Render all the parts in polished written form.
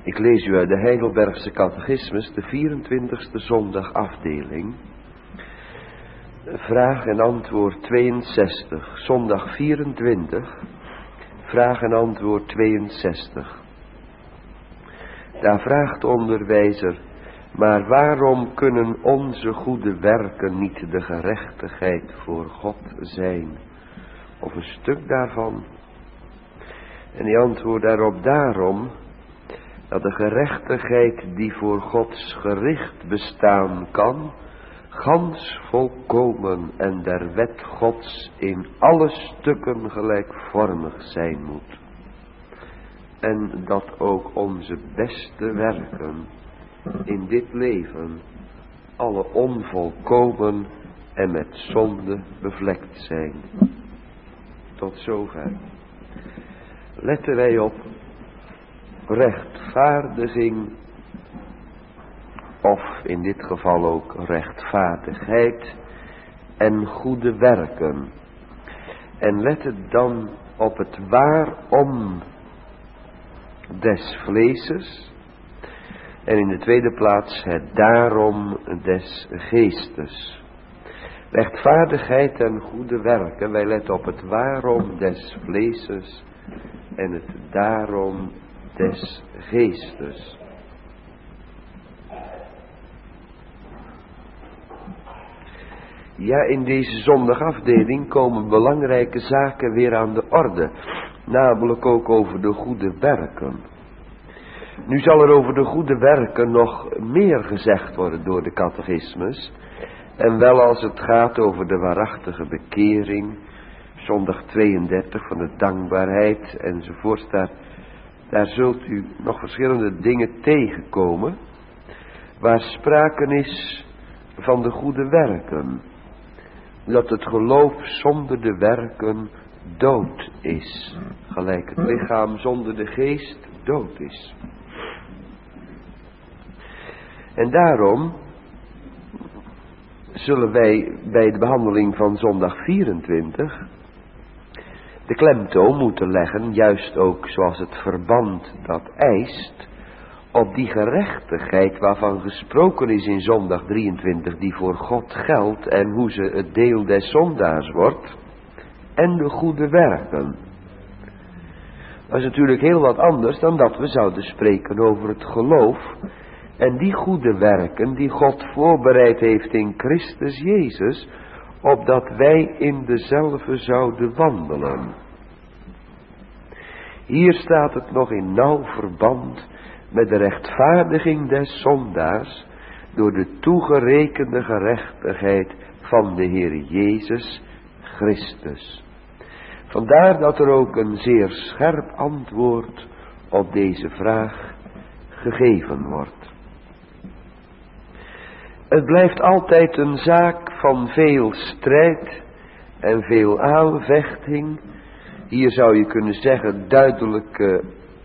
Ik lees u uit de Heidelbergse Catechismus, de 24e zondag afdeling. Vraag en antwoord 62, zondag 24, vraag en antwoord 62. Daar vraagt de onderwijzer, maar waarom kunnen onze goede werken niet de gerechtigheid voor God zijn? Of een stuk daarvan. En die antwoordt daarop daarom, dat de gerechtigheid die voor Gods gericht bestaan kan, gans volkomen en der wet Gods in alle stukken gelijkvormig zijn moet. En dat ook onze beste werken in dit leven alle onvolkomen en met zonde bevlekt zijn. Tot zover. Letten wij op rechtvaardiging, of in dit geval ook rechtvaardigheid en goede werken. En letten dan op het waarom des vleeses en in de tweede plaats het daarom des geestes. Rechtvaardigheid en goede werken, wij letten op het waarom des vleeses en het daarom des geestes. Ja, in deze zondagafdeling komen belangrijke zaken weer aan de orde, namelijk ook over de goede werken. Nu zal er over de goede werken nog meer gezegd worden door de catechismus, en wel als het gaat over de waarachtige bekering, zondag 32 van de dankbaarheid enzovoort. Daar zult u nog verschillende dingen tegenkomen, waar sprake is van de goede werken. Dat het geloof zonder de werken dood is, gelijk het lichaam zonder de geest dood is. En daarom zullen wij bij de behandeling van zondag 24 de klemtoon moeten leggen, juist ook zoals het verband dat eist, op die gerechtigheid waarvan gesproken is in zondag 23, die voor God geldt en hoe ze het deel des zondaars wordt, en de goede werken. Dat is natuurlijk heel wat anders dan dat we zouden spreken over het geloof en die goede werken die God voorbereid heeft in Christus Jezus, opdat wij in dezelfde zouden wandelen. Hier staat het nog in nauw verband met de rechtvaardiging des zondaars door de toegerekende gerechtigheid van de Heer Jezus Christus. Vandaar dat er ook een zeer scherp antwoord op deze vraag gegeven wordt. Het blijft altijd een zaak van veel strijd en veel aanvechting. Hier zou je kunnen zeggen, duidelijk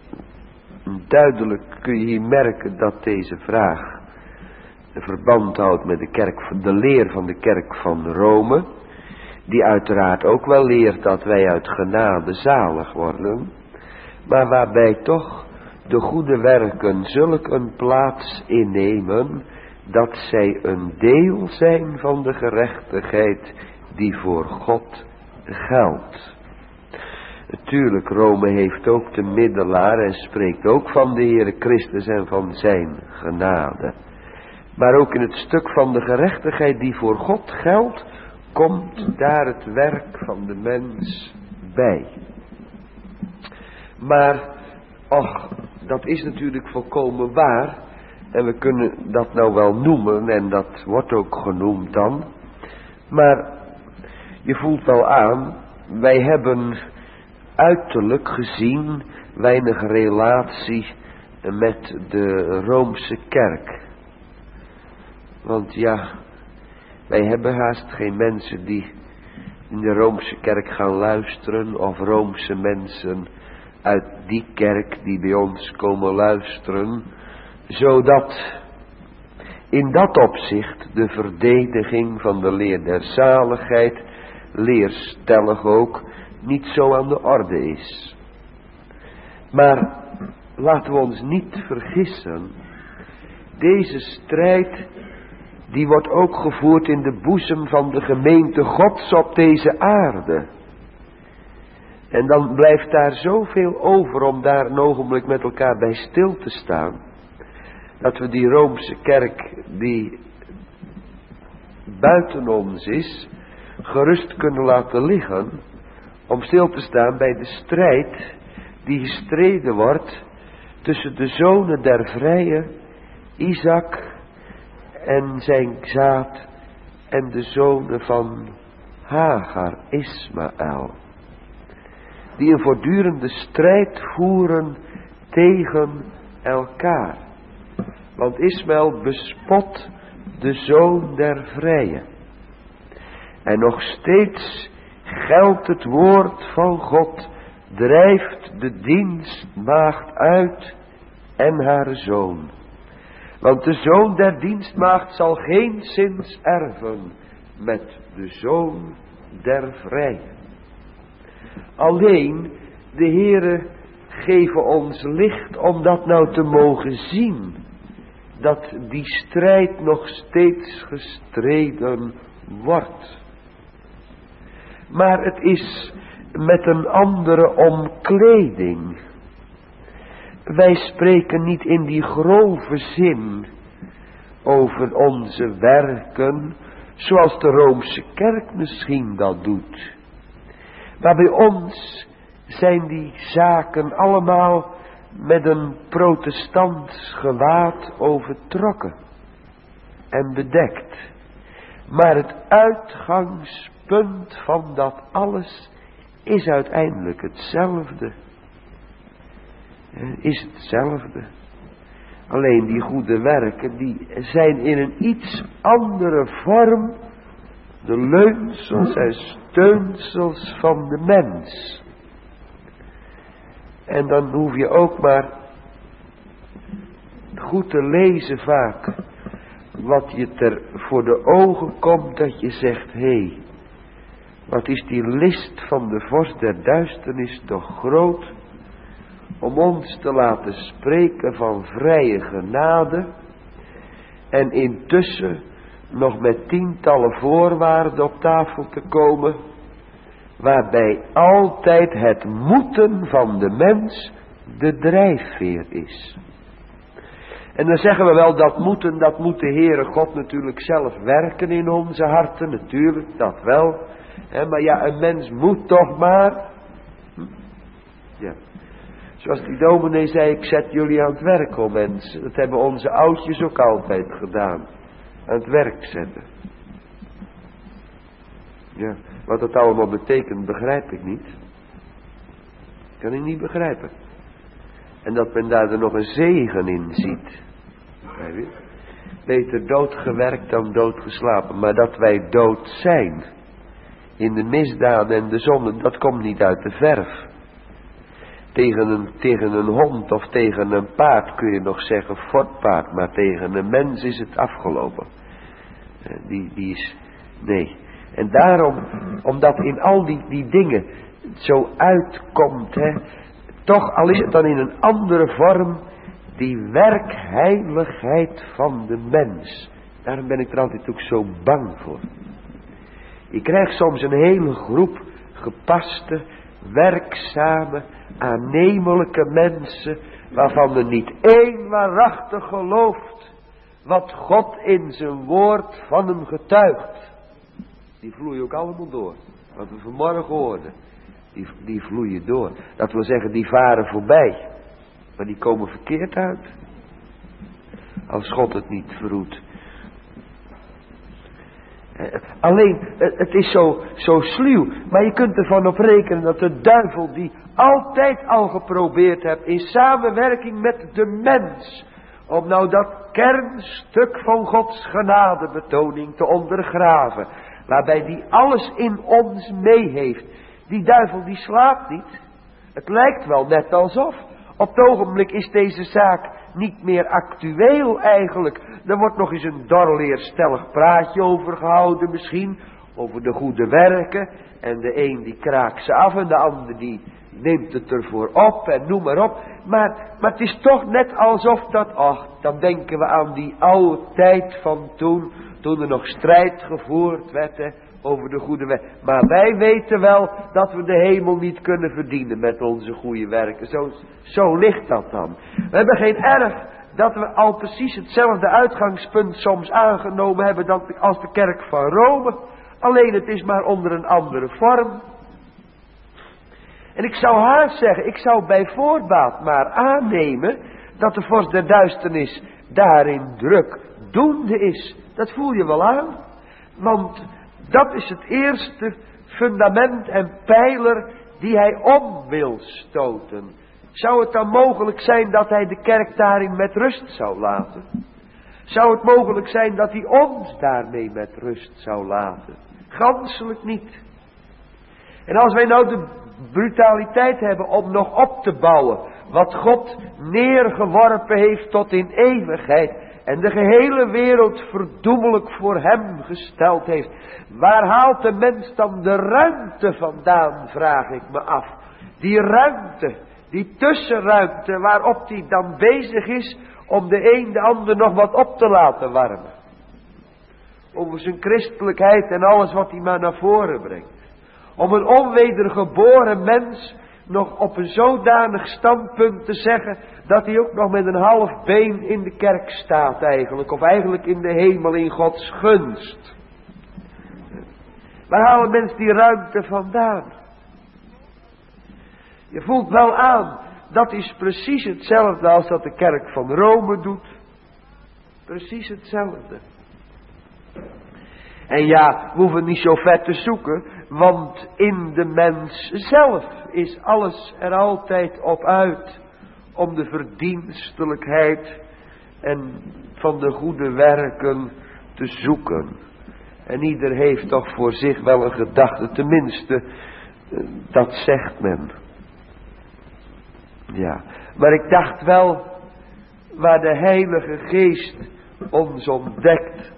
kun je hier merken dat deze vraag een verband houdt met de leer van de kerk van Rome, die uiteraard ook wel leert dat wij uit genade zalig worden, maar waarbij toch de goede werken zulk een plaats innemen, dat zij een deel zijn van de gerechtigheid die voor God geldt. Natuurlijk, Rome heeft ook de middelaar en spreekt ook van de Heere Christus en van zijn genade. Maar ook in het stuk van de gerechtigheid die voor God geldt, komt daar het werk van de mens bij. Maar, dat is natuurlijk volkomen waar. En we kunnen dat nou wel noemen en dat wordt ook genoemd dan. Maar je voelt wel aan, wij hebben uiterlijk gezien weinig relatie met de Roomse kerk. Want ja, wij hebben haast geen mensen die in de Roomse kerk gaan luisteren, of Roomse mensen uit die kerk die bij ons komen luisteren, zodat in dat opzicht de verdediging van de leer der zaligheid, leerstellig ook, niet zo aan de orde is. Maar laten we ons niet vergissen. Deze strijd, die wordt ook gevoerd in de boezem van de gemeente Gods op deze aarde. En dan blijft daar zoveel over om daar een ogenblik met elkaar bij stil te staan. Dat we die Roomse kerk die buiten ons is, gerust kunnen laten liggen. Om stil te staan bij de strijd die gestreden wordt tussen de zonen der vrije, Isaac en zijn zaad, en de zonen van Hagar, Ismaël. Die een voortdurende strijd voeren tegen elkaar. Want Ismaël bespot de zoon der vrije. En nog steeds geldt het woord van God, drijft de dienstmaagd uit en haar zoon. Want de zoon der dienstmaagd zal geenszins erven met de zoon der vrije. Alleen de Heere geven ons licht om dat nou te mogen zien. Dat die strijd nog steeds gestreden wordt. Maar het is met een andere omkleding. Wij spreken niet in die grove zin over onze werken, zoals de Roomse kerk misschien dat doet. Maar bij ons zijn die zaken allemaal met een protestants gewaad overtrokken en bedekt. Maar het uitgangspunt van dat alles is uiteindelijk hetzelfde. Is hetzelfde. Alleen die goede werken, die zijn in een iets andere vorm de leunsels en steunsels van de mens. En dan hoef je ook maar goed te lezen vaak wat je ter voor de ogen komt, dat je zegt, hé, wat is die list van de vorst der duisternis toch groot, om ons te laten spreken van vrije genade en intussen nog met tientallen voorwaarden op tafel te komen, waarbij altijd het moeten van de mens de drijfveer is. En dan zeggen we wel, dat moet de Heere God natuurlijk zelf werken in onze harten, natuurlijk, dat wel. Maar ja, een mens moet toch maar. Ja. Zoals die dominee zei, ik zet jullie aan het werk, o mensen. Dat hebben onze oudjes ook altijd gedaan. Aan het werk zetten. Ja, wat dat allemaal betekent, begrijp ik niet. Kan ik niet begrijpen. En dat men daar er nog een zegen in ziet. Beter doodgewerkt dan doodgeslapen. Maar dat wij dood zijn in de misdaden en de zonden, dat komt niet uit de verf. Tegen een hond of tegen een paard kun je nog zeggen fortpaard, maar tegen een mens is het afgelopen. Die is, nee. En daarom, omdat in al die dingen zo uitkomt, toch al is het dan in een andere vorm, die werkheiligheid van de mens. Daarom ben ik er altijd ook zo bang voor. Ik krijg soms een hele groep gepaste, werkzame, aannemelijke mensen, waarvan er niet één waarachtig gelooft wat God in zijn woord van hem getuigt. Die vloeien ook allemaal door. Wat we vanmorgen hoorden, die vloeien door. Dat wil zeggen, die varen voorbij. Maar die komen verkeerd uit. Als God het niet verhoedt. Alleen, het is zo sluw. Maar je kunt ervan op rekenen dat de duivel die altijd al geprobeerd heeft, in samenwerking met de mens, om nou dat kernstuk van Gods genadebetoning te ondergraven, waarbij die alles in ons mee heeft. Die duivel die slaapt niet. Het lijkt wel net alsof. Op het ogenblik is deze zaak niet meer actueel eigenlijk. Er wordt nog eens een dorleerstellig praatje over gehouden misschien. over de goede werken. En de een die kraakt ze af en de ander die neemt het ervoor op en noem maar op. Maar het is toch net alsof dat, dan denken we aan die oude tijd van toen er nog strijd gevoerd werd hè, over de goede werken. Maar wij weten wel dat we de hemel niet kunnen verdienen met onze goede werken. Zo ligt dat dan. We hebben geen erg dat we al precies hetzelfde uitgangspunt soms aangenomen hebben als de kerk van Rome. Alleen het is maar onder een andere vorm. En ik zou haast zeggen, ik zou bij voorbaat maar aannemen dat de vorst der duisternis daarin druk doende is. Dat voel je wel aan. Want dat is het eerste fundament en pijler die hij om wil stoten. Zou het dan mogelijk zijn dat hij de kerk daarin met rust zou laten? Zou het mogelijk zijn dat hij ons daarmee met rust zou laten? Ganselijk niet. En als wij nou de brutaliteit hebben om nog op te bouwen wat God neergeworpen heeft tot in eeuwigheid en de gehele wereld verdoemelijk voor hem gesteld heeft, waar haalt de mens dan de ruimte vandaan, vraag ik me af. Die ruimte, die tussenruimte waarop hij dan bezig is om de een de ander nog wat op te laten warmen. Over zijn christelijkheid en alles wat hij maar naar voren brengt. Om een onwedergeboren mens nog op een zodanig standpunt te zeggen dat hij ook nog met een half been in de kerk staat eigenlijk. Of eigenlijk in de hemel in Gods gunst. Waar halen mensen die ruimte vandaan? Je voelt wel aan, dat is precies hetzelfde als dat de kerk van Rome doet. Precies hetzelfde. En ja, we hoeven niet zo ver te zoeken, want in de mens zelf is alles er altijd op uit om de verdienstelijkheid en van de goede werken te zoeken. En ieder heeft toch voor zich wel een gedachte, tenminste, dat zegt men. Ja, maar ik dacht wel, waar de Heilige Geest ons ontdekt,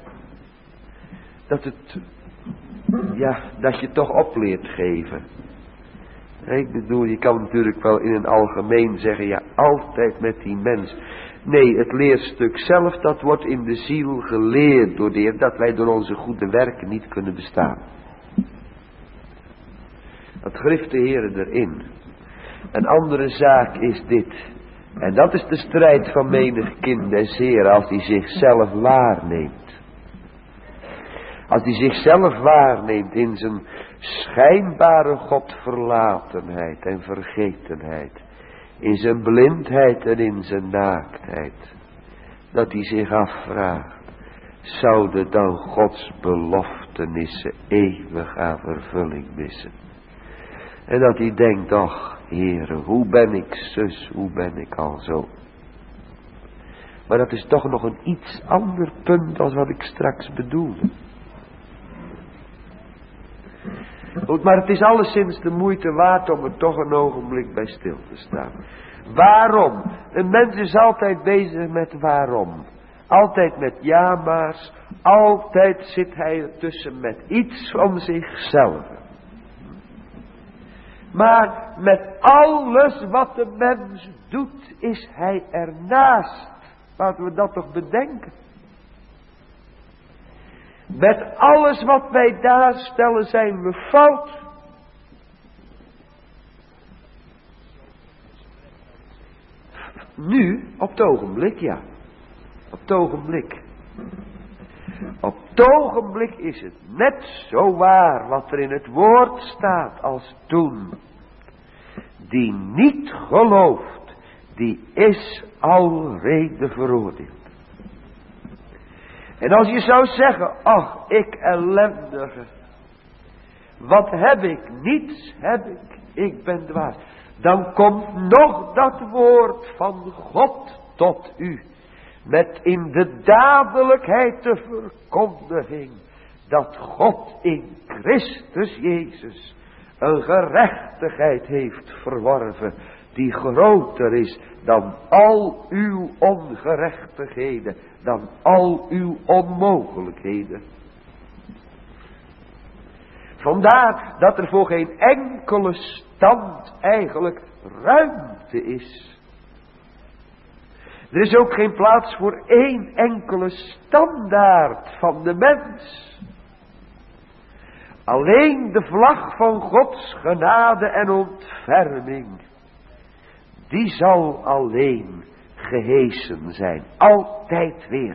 dat je toch op leert geven. Ik bedoel, je kan natuurlijk wel in een algemeen zeggen, ja, altijd met die mens. Nee, het leerstuk zelf, dat wordt in de ziel geleerd door de Heer, dat wij door onze goede werken niet kunnen bestaan. Dat grift de Heer erin. Een andere zaak is dit. En dat is de strijd van menig kind des Heeren, als hij zichzelf waarneemt. Als hij zichzelf waarneemt in zijn schijnbare godverlatenheid en vergetenheid. In zijn blindheid en in zijn naaktheid. Dat hij zich afvraagt. Zouden dan Gods beloftenissen eeuwig aan vervulling missen? En dat hij denkt, ach Heere, hoe ben ik zus, hoe ben ik al zo. Maar dat is toch nog een iets ander punt als wat ik straks bedoelde. Goed, maar het is alleszins de moeite waard om er toch een ogenblik bij stil te staan. Waarom? Een mens is altijd bezig met waarom. Altijd met ja-maars. Altijd zit hij ertussen met iets van zichzelf. Maar met alles wat de mens doet, is hij ernaast. Laten we dat toch bedenken. Met alles wat wij daarstellen zijn we fout. Nu, op het ogenblik, ja. Op het ogenblik. Op het ogenblik is het net zo waar wat er in het woord staat als toen. Die niet gelooft, die is alrede veroordeeld. En als je zou zeggen, ach, ik ellendige, wat heb ik? Niets heb ik ben dwaas. Dan komt nog dat woord van God tot u. Met in de dadelijkheid de verkondiging dat God in Christus Jezus een gerechtigheid heeft verworven die groter is dan al uw ongerechtigheden, dan al uw onmogelijkheden. Vandaar dat er voor geen enkele stand eigenlijk ruimte is. Er is ook geen plaats voor één enkele standaard van de mens. Alleen de vlag van Gods genade en ontferming, die zal alleen gehesen zijn. Altijd weer.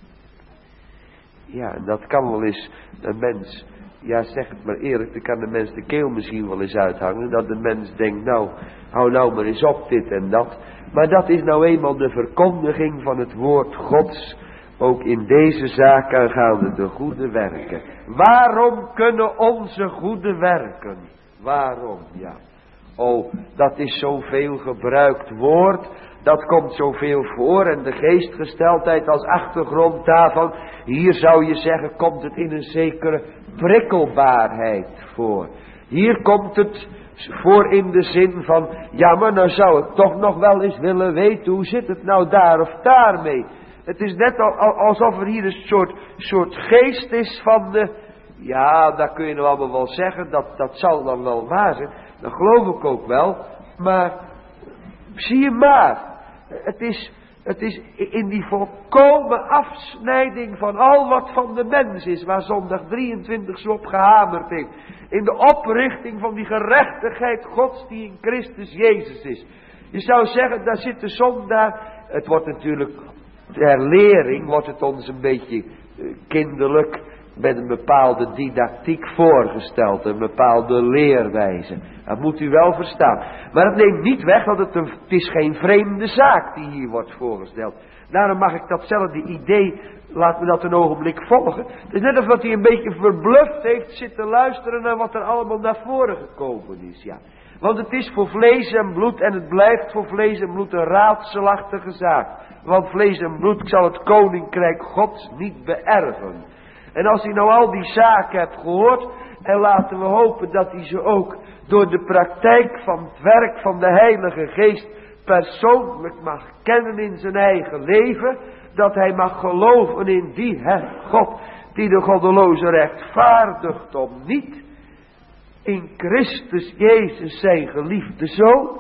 Ja, en dat kan wel eens een mens, ja zeg het maar eerlijk, dan kan de mens de keel misschien wel eens uithangen. Dat de mens denkt, nou, hou nou maar eens op dit en dat. Maar dat is nou eenmaal de verkondiging van het woord Gods. Ook in deze zaak aangaande de goede werken. Waarom kunnen onze goede werken? Waarom? Ja. Oh, dat is zoveel gebruikt woord. Dat komt zoveel voor. En de geestgesteldheid als achtergrond daarvan. Hier zou je zeggen, komt het in een zekere prikkelbaarheid voor. Hier komt het voor in de zin van, ja maar nou zou ik toch nog wel eens willen weten, hoe zit het nou daar of daarmee? Het is net alsof er hier een soort geest is van de, ja dat kun je nou allemaal wel zeggen, dat zal dan wel waar zijn, dat geloof ik ook wel, maar zie je maar, het is in die volkomen afsnijding van al wat van de mens is, waar zondag 23 zo op gehamerd heeft. In de oprichting van die gerechtigheid Gods die in Christus Jezus is. Je zou zeggen, daar zit de zondaar, het wordt natuurlijk, ter lering wordt het ons een beetje kinderlijk, met een bepaalde didactiek voorgesteld, een bepaalde leerwijze. Dat moet u wel verstaan. Maar het neemt niet weg dat het is geen vreemde zaak die hier wordt voorgesteld. Daarom mag ik datzelfde idee, laat me dat een ogenblik volgen. Het is net alsof hij een beetje verbluft heeft zitten luisteren naar wat er allemaal naar voren gekomen is. Ja. Want het is voor vlees en bloed en het blijft voor vlees en bloed een raadselachtige zaak. Want vlees en bloed zal het koninkrijk Gods niet beërven. En als hij nou al die zaken hebt gehoord, en laten we hopen dat hij ze ook door de praktijk van het werk van de Heilige Geest persoonlijk mag kennen in zijn eigen leven, dat hij mag geloven in die God die de goddeloze rechtvaardigt om niet in Christus Jezus zijn geliefde Zoon,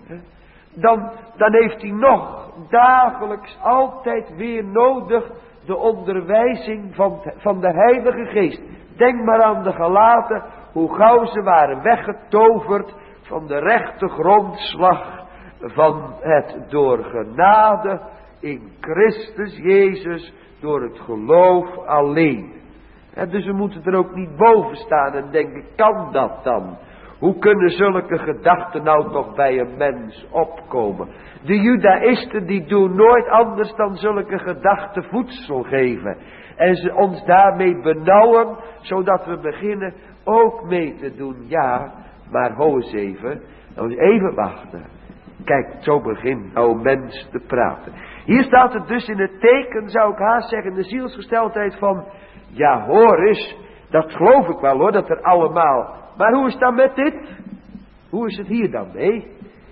dan heeft hij nog dagelijks altijd weer nodig de onderwijzing van de Heilige Geest. Denk maar aan de Galaten, hoe gauw ze waren weggetoverd van de rechte grondslag van het door genade in Christus Jezus, door het geloof alleen. En dus we moeten er ook niet boven staan en denken, kan dat dan? Hoe kunnen zulke gedachten nou toch bij een mens opkomen? De judaïsten die doen nooit anders dan zulke gedachten voedsel geven. En ze ons daarmee benauwen, zodat we beginnen ook mee te doen. Ja, maar ho eens even wachten. Kijk, zo begint nou mens te praten. Hier staat het dus in het teken, zou ik haast zeggen, de zielsgesteldheid van, ja hoor eens, dat geloof ik wel hoor, dat er allemaal. Maar hoe is het dan met dit? Hoe is het hier dan mee?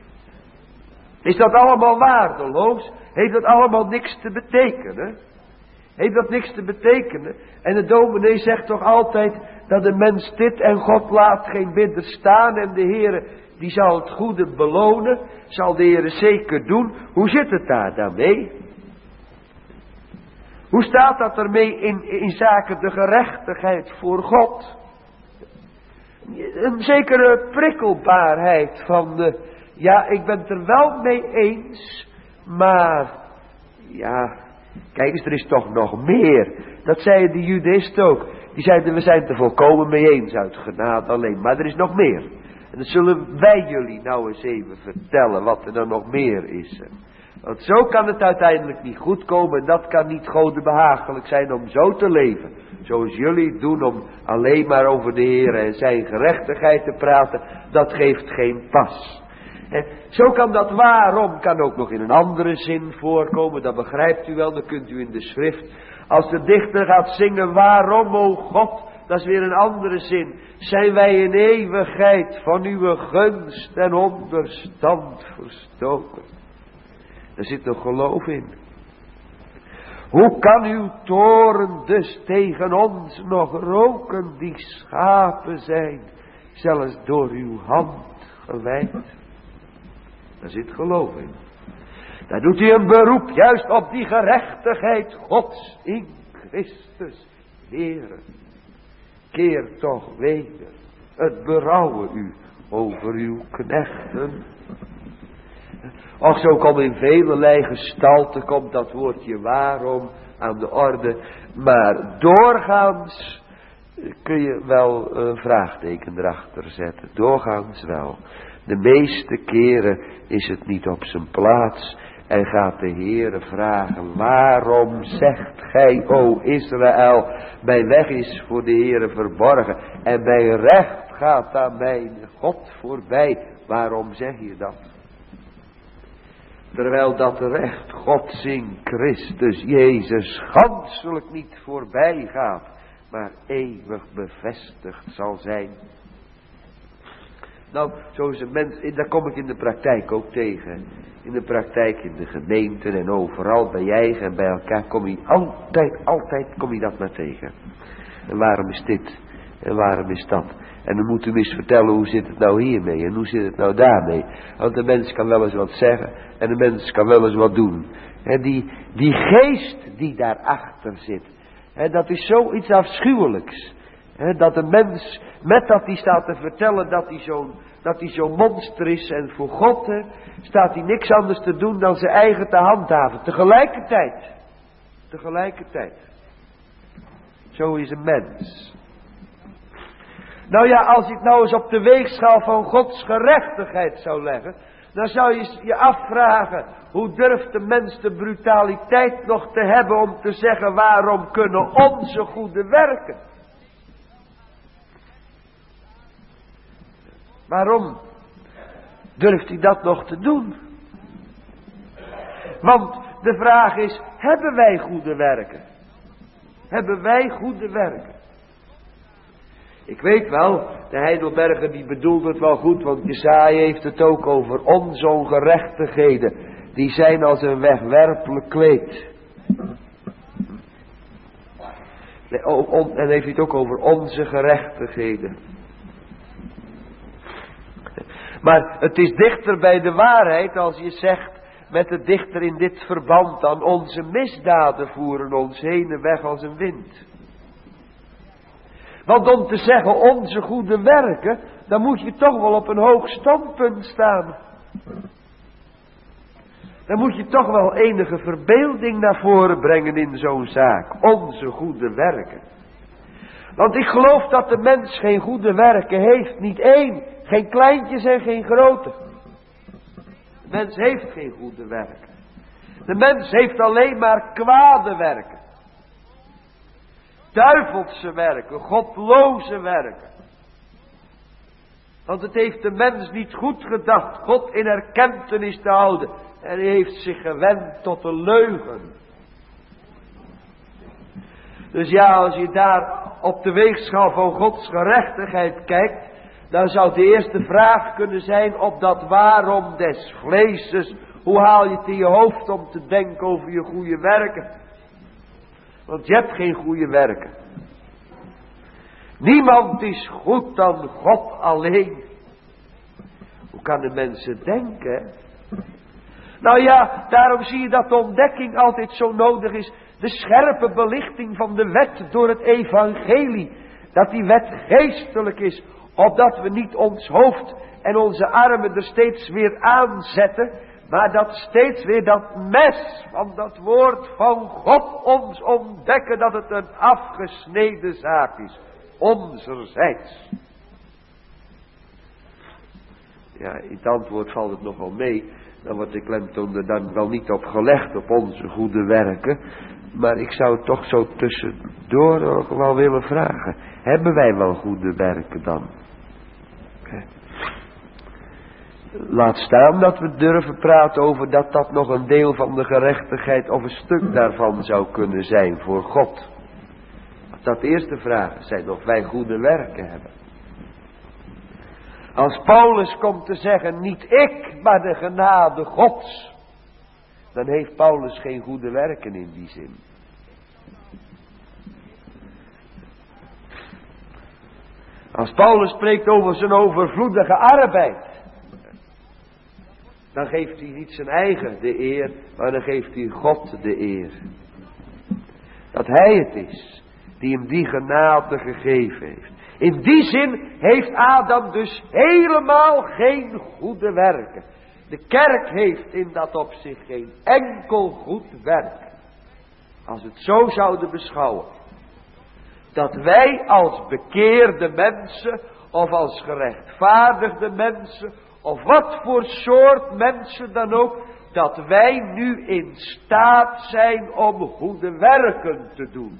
Is dat allemaal waardeloos? Heeft dat allemaal niks te betekenen? Heeft dat niks te betekenen? En de dominee zegt toch altijd dat de mens dit en God laat geen bidder staan en de Heere die zal het goede belonen, zal de Heere zeker doen. Hoe zit het daar dan mee? Hoe staat dat ermee in zaken de gerechtigheid voor God? Een zekere prikkelbaarheid van ja, ik ben het er wel mee eens, maar ja, kijk eens, er is toch nog meer. Dat zeiden de judaïsten ook. Die zeiden, we zijn het er volkomen mee eens uit genade alleen, maar er is nog meer. En dat zullen wij jullie nou eens even vertellen, wat er dan nog meer is. Want zo kan het uiteindelijk niet goed komen en dat kan niet Gode behagelijk zijn om zo te leven. Zoals jullie doen om alleen maar over de Heer en zijn gerechtigheid te praten, dat geeft geen pas. En zo kan dat waarom, kan ook nog in een andere zin voorkomen, dat begrijpt u wel, dat kunt u in de schrift. Als de dichter gaat zingen, waarom o God, dat is weer een andere zin. Zijn wij in eeuwigheid van uw gunst en onderstand verstoken. Daar zit een geloof in. Hoe kan uw toorn dus tegen ons nog roken die schapen zijn, zelfs door uw hand gewijd? Daar zit geloof in. Daar doet hij een beroep juist op die gerechtigheid Gods in Christus, Heere. Keer toch weder het berouwen u over uw knechten. Och, zo komt in velelei gestalte komt dat woordje waarom aan de orde. Maar doorgaans kun je wel een vraagteken erachter zetten. Doorgaans wel. De meeste keren is het niet op zijn plaats. En gaat de Heere vragen, waarom zegt gij, o Israël, mijn weg is voor de Heere verborgen. En mijn recht gaat aan mijn God voorbij. Waarom zeg je dat? Terwijl dat recht Gods in Christus Jezus ganselijk niet voorbij gaat, maar eeuwig bevestigd zal zijn. Nou, zo is een mens, daar kom ik in de praktijk ook tegen. In de praktijk, in de gemeenten en overal, bij je eigen en bij elkaar, kom je altijd kom je dat maar tegen. En waarom is dit? En waarom is dat? En dan moet u eens vertellen, hoe zit het nou hiermee? En hoe zit het nou daarmee? Want de mens kan wel eens wat zeggen. En de mens kan wel eens wat doen. En die geest die daarachter zit. En dat is zoiets afschuwelijks. Dat de mens, met dat hij staat te vertellen dat hij zo'n monster is. En voor God staat hij niks anders te doen dan zijn eigen te handhaven. Tegelijkertijd. Zo is een mens. Nou ja, als ik nou eens op de weegschaal van Gods gerechtigheid zou leggen, dan zou je je afvragen, hoe durft de mens de brutaliteit nog te hebben om te zeggen, waarom kunnen onze goede werken? Waarom durft hij dat nog te doen? Want de vraag is, hebben wij goede werken? Hebben wij goede werken? Ik weet wel, de Heidelberger die bedoelt het wel goed, want Jesaja heeft het ook over onze ongerechtigheden. Die zijn als een wegwerpelijk kleed. En heeft het ook over onze gerechtigheden. Maar het is dichter bij de waarheid als je zegt, met de dichter in dit verband, dan onze misdaden voeren ons heen en weg als een wind. Want om te zeggen onze goede werken, dan moet je toch wel op een hoog standpunt staan. Dan moet je toch wel enige verbeelding naar voren brengen in zo'n zaak. Onze goede werken. Want ik geloof dat de mens geen goede werken heeft. Niet één. Geen kleintjes en geen grote. De mens heeft geen goede werken. De mens heeft alleen maar kwade werken. Duivelse werken, godloze werken. Want het heeft de mens niet goed gedacht God in erkentenis te houden. En hij heeft zich gewend tot de leugen. Dus ja, als je daar op de weegschaal van Gods gerechtigheid kijkt, dan zou de eerste vraag kunnen zijn op dat waarom des vleeses. Hoe haal je het in je hoofd om te denken over je goede werken? Want je hebt geen goede werken. Niemand is goed dan God alleen. Hoe kan de mensen denken? Nou ja, daarom zie je dat de ontdekking altijd zo nodig is. De scherpe belichting van de wet door het evangelie. Dat die wet geestelijk is. Opdat we niet ons hoofd en onze armen er steeds weer aanzetten. Maar dat steeds weer dat mes van dat woord van God ons ontdekken dat het een afgesneden zaak is. Onzerzijds. Ja, in het antwoord valt het nogal mee. Dan wordt de klemtoon er dan wel niet op gelegd op onze goede werken. Maar ik zou het toch zo tussendoor ook wel willen vragen. Hebben wij wel goede werken dan? Laat staan dat we durven praten over dat dat nog een deel van de gerechtigheid of een stuk daarvan zou kunnen zijn voor God. Dat de eerste vragen zijn of wij goede werken hebben. Als Paulus komt te zeggen, niet ik, maar de genade Gods. Dan heeft Paulus geen goede werken in die zin. Als Paulus spreekt over zijn overvloedige arbeid, dan geeft hij niet zijn eigen de eer, maar dan geeft hij God de eer. Dat hij het is die hem die genade gegeven heeft. In die zin heeft Adam dus helemaal geen goede werken. De kerk heeft in dat opzicht geen enkel goed werk. Als we het zo zouden beschouwen. Dat wij als bekeerde mensen, of als gerechtvaardigde mensen, of wat voor soort mensen dan ook, dat wij nu in staat zijn om goede werken te doen.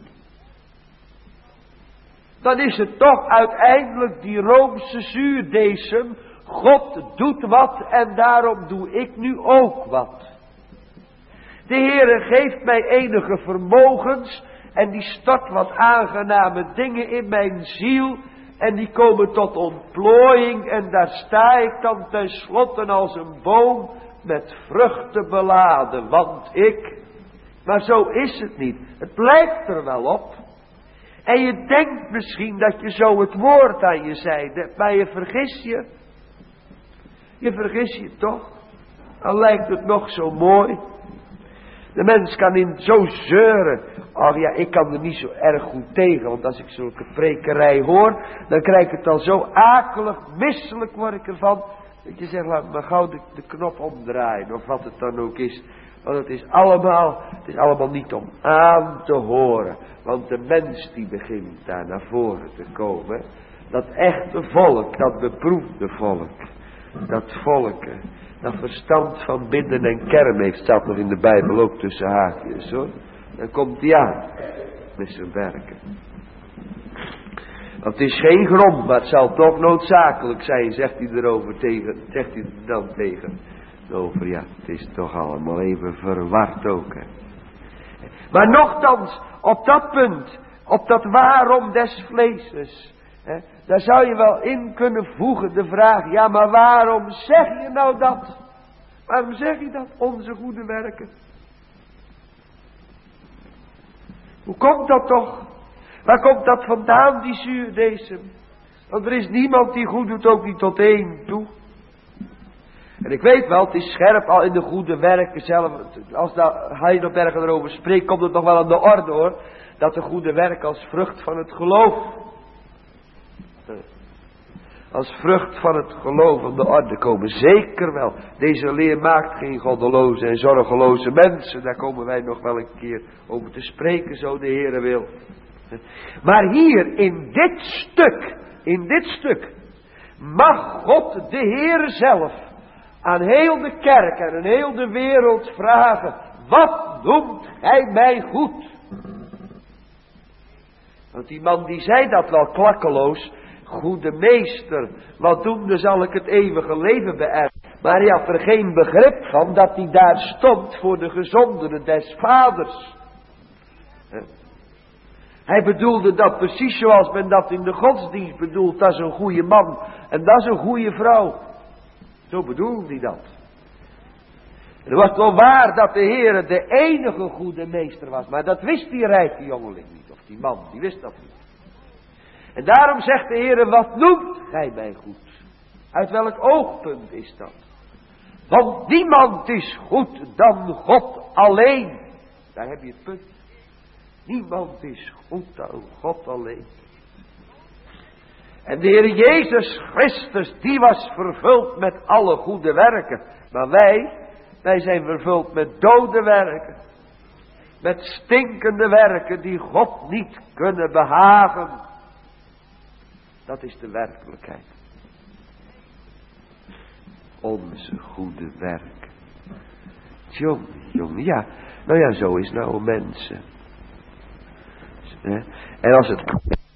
Dan is het toch uiteindelijk die Roomse zuurdesem. God doet wat en daarom doe ik nu ook wat. De Heere geeft mij enige vermogens en die stort wat aangename dingen in mijn ziel en die komen tot ontplooiing en daar sta ik dan tenslotte als een boom met vruchten beladen, want ik. Maar zo is het niet. Het lijkt er wel op. En je denkt misschien dat je zo het woord aan je zijde hebt, maar je vergis je. Je vergis je toch. Al lijkt het nog zo mooi. De mens kan in zo zeuren. Ach ja, ik kan er niet zo erg goed tegen. Want als ik zulke prekerij hoor, dan krijg ik het al zo akelig, misselijk word ik ervan. Dat je zegt, laat me gauw de knop omdraaien. Of wat het dan ook is. Want het is allemaal niet om aan te horen. Want de mens die begint daar naar voren te komen. Dat echte volk, dat beproefde volk. Dat volk, dat verstand van bidden en kerm heeft. Staat nog in de Bijbel ook tussen haakjes hoor. Dan komt hij aan met zijn werken. Want het is geen grond, maar het zal toch noodzakelijk zijn, zegt hij erover tegen. Zegt hij er dan tegen. Over ja, het is toch allemaal even verward ook. Hè. Maar nochtans, op dat punt, op dat waarom des vleeses, hè, daar zou je wel in kunnen voegen de vraag, ja maar waarom zeg je nou dat? Waarom zeg je dat, onze goede werken? Hoe komt dat toch? Waar komt dat vandaan, die zuurdesem? Want er is niemand die goed doet, ook niet tot één toe. En ik weet wel, het is scherp al in de goede werken zelf. Als Heidelberger erover spreekt, komt het nog wel aan de orde hoor. Dat de goede werken als vrucht van het geloof. Als vrucht van het geloof aan de orde komen. Zeker wel. Deze leer maakt geen goddeloze en zorgeloze mensen. Daar komen wij nog wel een keer over te spreken, zo de Heere wil. Maar hier, in dit stuk, mag God de Heere zelf aan heel de kerk en aan heel de wereld vragen, wat noemt gij mij goed? Want die man die zei dat wel klakkeloos, goede meester, wat doende zal ik het eeuwige leven beërven. Maar hij had er geen begrip van dat hij daar stond voor de gezonderen des vaders. Hij bedoelde dat precies zoals men dat in de godsdienst bedoelt, dat is een goede man en dat is een goede vrouw. Zo bedoelde hij dat. Het was wel waar dat de Heere de enige goede meester was. Maar dat wist die rijke jongeling niet. Of die man, die wist dat niet. En daarom zegt de Heere, wat noemt gij mij goed? Uit welk oogpunt is dat? Want niemand is goed dan God alleen. Daar heb je het punt. Niemand is goed dan God alleen. En de Heer Jezus Christus, die was vervuld met alle goede werken. Maar wij zijn vervuld met dode werken. Met stinkende werken die God niet kunnen behagen. Dat is de werkelijkheid. Onze goede werken. Jongen, ja. Nou ja, zo is nou mensen. En als het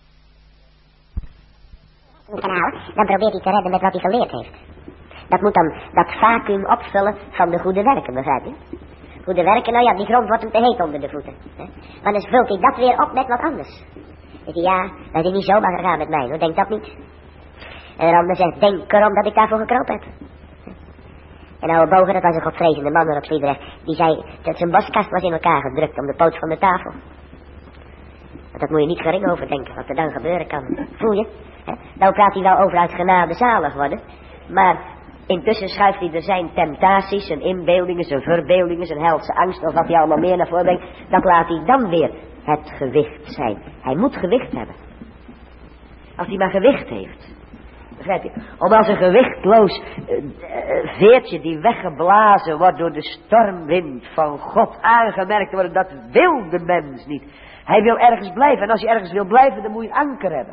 kanaal, dan probeert hij te redden met wat hij geleerd heeft. Dat moet dan dat vacuüm opvullen van de goede werken, begrijp je? Goede werken, nou ja, die grond wordt hem te heet onder de voeten. Hè? Maar dan vult hij dat weer op met wat anders. Zegt hij, ja, dat is niet zomaar gegaan met mij, hoor, denk dat niet. En een ander zegt, denk erom dat ik daarvoor gekropen heb. En oude Bogen, dat was een godvrezende man op Sliedrecht, die zei dat zijn boskast was in elkaar gedrukt om de poot van de tafel. Want dat moet je niet gering overdenken, wat er dan gebeuren kan. Voel je? Nou praat hij wel over uit genade zalig worden. Maar intussen schuift hij er zijn temptaties, zijn inbeeldingen, zijn verbeeldingen, zijn helse angst, of wat hij allemaal meer naar voren brengt. Dat laat hij dan weer het gewicht zijn. Hij moet gewicht hebben. Als hij maar gewicht heeft. Begrijp je? Om als een gewichtloos veertje die weggeblazen wordt door de stormwind van God aangemerkt te worden, dat wil de mens niet. Hij wil ergens blijven. En als je ergens wil blijven, dan moet je een anker hebben.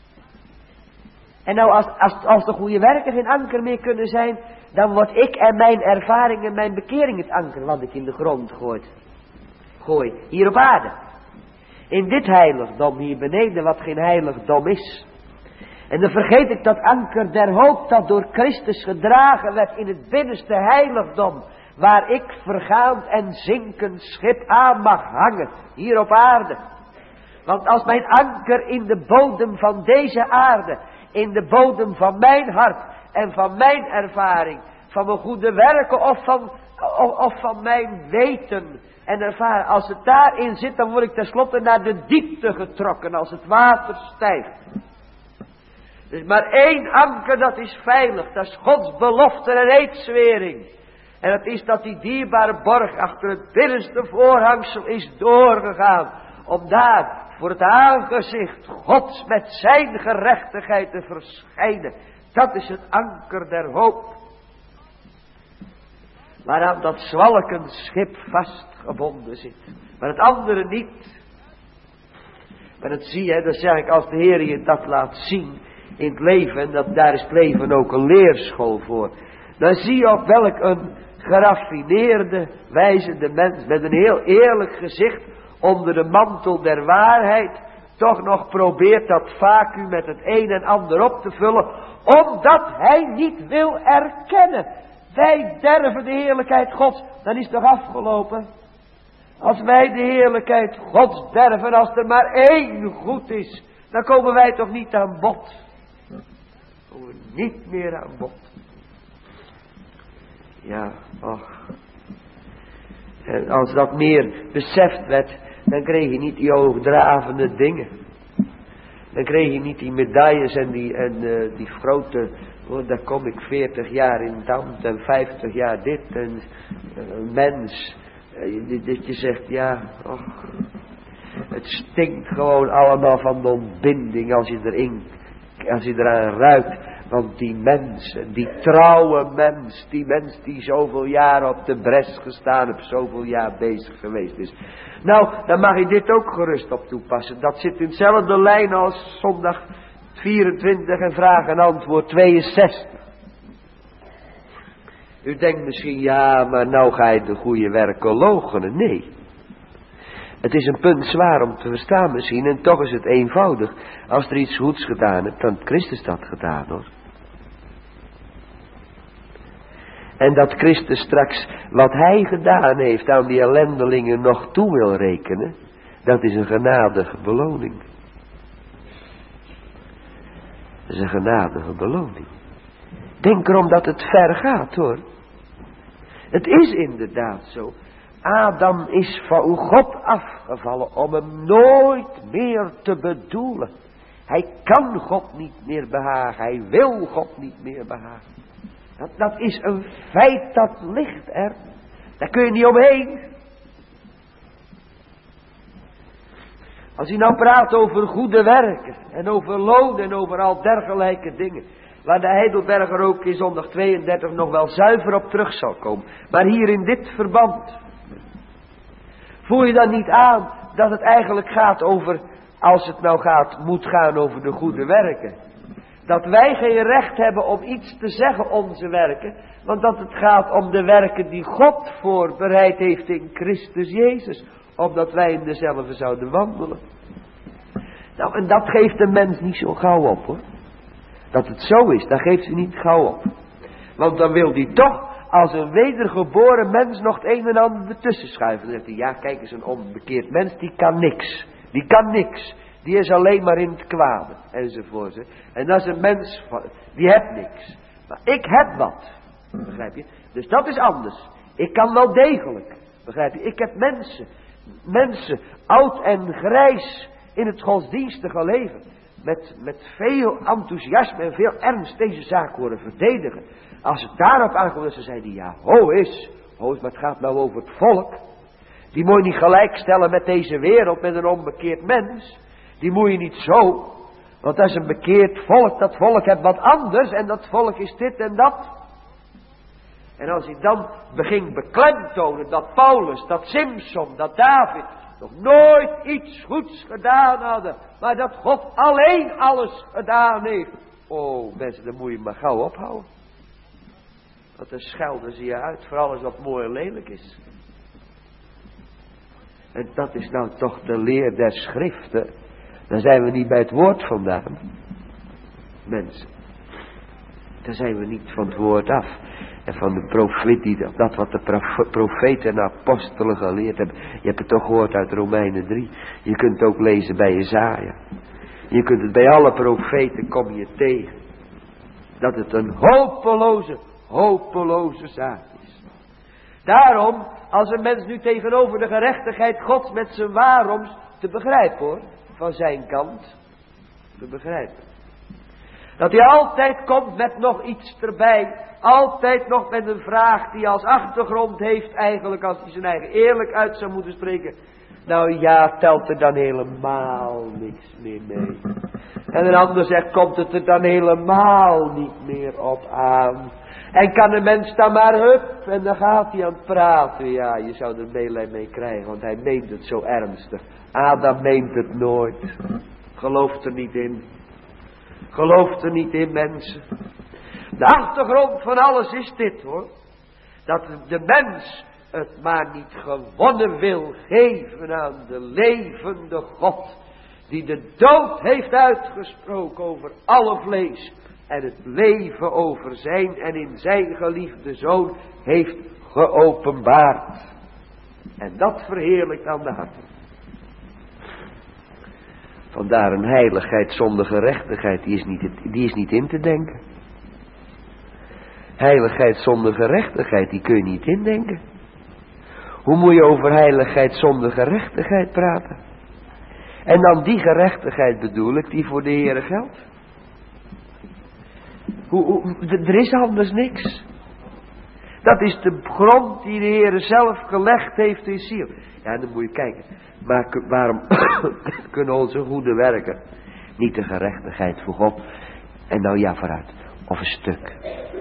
En nou, als de goede werken geen anker meer kunnen zijn, dan word ik en mijn ervaring en mijn bekering het anker wat ik in de grond gooi. Hier op aarde. In dit heiligdom hier beneden, wat geen heiligdom is. En dan vergeet ik dat anker der hoop dat door Christus gedragen werd in het binnenste heiligdom, waar ik vergaand en zinkend schip aan mag hangen, hier op aarde. Want als mijn anker in de bodem van deze aarde, in de bodem van mijn hart en van mijn ervaring, van mijn goede werken of van mijn weten en ervaren, als het daarin zit, dan word ik tenslotte naar de diepte getrokken als het water stijgt. Er is maar één anker dat is veilig, dat is Gods belofte en eedzwering. En dat is dat die dierbare borg achter het binnenste voorhangsel is doorgegaan, om daar voor het aangezicht Gods met zijn gerechtigheid te verschijnen. Dat is het anker der hoop. Waaraan dat zwalkend schip vastgebonden zit. Maar het andere niet. Maar dat zie je, dat zeg ik, als de Heer je dat laat zien in het leven, en daar is het leven ook een leerschool voor. Dan zie je op welk een geraffineerde wijze de mens met een heel eerlijk gezicht onder de mantel der waarheid toch nog probeert dat vacuüm met het een en ander op te vullen, omdat hij niet wil erkennen. Wij derven de heerlijkheid Gods, dan is het toch afgelopen. Als wij de heerlijkheid Gods derven, als er maar één goed is, dan komen wij toch niet aan bod. Dan komen we niet meer aan bod. Ja, och. En als dat meer beseft werd, dan kreeg je niet die hoogdravende dingen. Dan kreeg je niet die medailles en die grote, daar kom ik 40 jaar in het ambt en 50 jaar dit en mens. Dat je zegt, ja, och, het stinkt gewoon allemaal van de ontbinding als je eraan ruikt. Want die mensen, die trouwe mens, die mens die zoveel jaar op de bres gestaan heeft, zoveel jaar bezig geweest is. Nou, dan mag je dit ook gerust op toepassen. Dat zit in dezelfde lijn als zondag 24 en vraag en antwoord 62. U denkt misschien, ja, maar nou ga je de goede werken loochenen. Nee. Het is een punt zwaar om te verstaan misschien, en toch is het eenvoudig. Als er iets goeds gedaan hebt, dan heeft Christus dat gedaan, hoor. En dat Christus straks wat hij gedaan heeft aan die ellendelingen nog toe wil rekenen, dat is een genadige beloning. Dat is een genadige beloning. Denk erom dat het ver gaat, hoor. Het is inderdaad zo. Adam is van God afgevallen om hem nooit meer te bedoelen. Hij kan God niet meer behagen. Hij wil God niet meer behagen. Dat is een feit dat ligt er. Daar kun je niet omheen. Als hij nou praat over goede werken en over loon en over al dergelijke dingen, waar de Heidelberger ook in zondag 32 nog wel zuiver op terug zal komen. Maar hier in dit verband, voel je dan niet aan dat het eigenlijk gaat over, als het nou moet gaan over de goede werken. Dat wij geen recht hebben om iets te zeggen onze werken, want dat het gaat om de werken die God voorbereid heeft in Christus Jezus, opdat wij in dezelfde zouden wandelen. Nou, en dat geeft de mens niet zo gauw op, hoor. Dat het zo is, dat geeft hij niet gauw op. Want dan wil hij toch als een wedergeboren mens nog het een en ander ertussen schuiven. Dan zegt hij, ja, kijk eens, een onbekeerd mens, die kan niks. Die kan niks. Die is alleen maar in het kwade, enzovoort. En dat is een mens, die heeft niks. Maar ik heb wat, begrijp je? Dus dat is anders. Ik kan wel degelijk, begrijp je? Ik heb mensen, oud en grijs, in het godsdienstige leven met veel enthousiasme en veel ernst deze zaak horen verdedigen. Als het daarop aankomt, dat ze zeiden, ja, ho is, maar het gaat nou over het volk. Die moet je niet gelijkstellen met deze wereld, met een onbekeerd mens. Die moet je niet zo, want dat is een bekeerd volk. Dat volk heeft wat anders en dat volk is dit en dat. En als hij dan begint beklemtonen dat Paulus, dat Simson, dat David nog nooit iets goeds gedaan hadden, maar dat God alleen alles gedaan heeft. Oh mensen, dan moet je maar gauw ophouden. Want dan schelden ze je uit voor alles wat mooi en lelijk is. En dat is nou toch de leer der schriften. Dan zijn we niet bij het woord vandaan. Mensen. Dan zijn we niet van het woord af. En van de profeet, dat wat de profeten en apostelen geleerd hebben. Je hebt het toch gehoord uit Romeinen 3. Je kunt het ook lezen bij Jesaja. Je kunt het bij alle profeten, kom je tegen. Dat het een hopeloze zaak is. Daarom, als een mens nu tegenover de gerechtigheid Gods met zijn waaroms, te begrijpen hoor, van zijn kant, te begrijpen. Dat hij altijd komt met nog iets erbij, altijd nog met een vraag die als achtergrond heeft eigenlijk, als hij zijn eigen eerlijk uit zou moeten spreken. Nou ja, telt er dan helemaal niks meer mee. En een ander zegt, komt het er dan helemaal niet meer op aan. En kan de mens dan maar hup, en dan gaat hij aan het praten. Ja, je zou er meelij mee krijgen, want hij meent het zo ernstig. Adam meent het nooit. Gelooft er niet in. Gelooft er niet in, mensen. De achtergrond van alles is dit hoor. Dat de mens het maar niet gewonnen wil geven aan de levende God. Die de dood heeft uitgesproken over alle vlees. En het leven over zijn en in zijn geliefde zoon heeft geopenbaard. En dat verheerlijkt aan de harten. Vandaar een heiligheid zonder gerechtigheid, die is niet in te denken. Heiligheid zonder gerechtigheid, die kun je niet indenken. Hoe moet je over heiligheid zonder gerechtigheid praten? En dan die gerechtigheid bedoel ik, die voor de Heere geldt. Er is anders niks. Dat is de grond die de Heere zelf gelegd heeft in ziel. Ja, dan moet je kijken. Maar waarom kunnen onze goede werken niet de gerechtigheid voor God? En nou ja, vooruit. Of een stuk.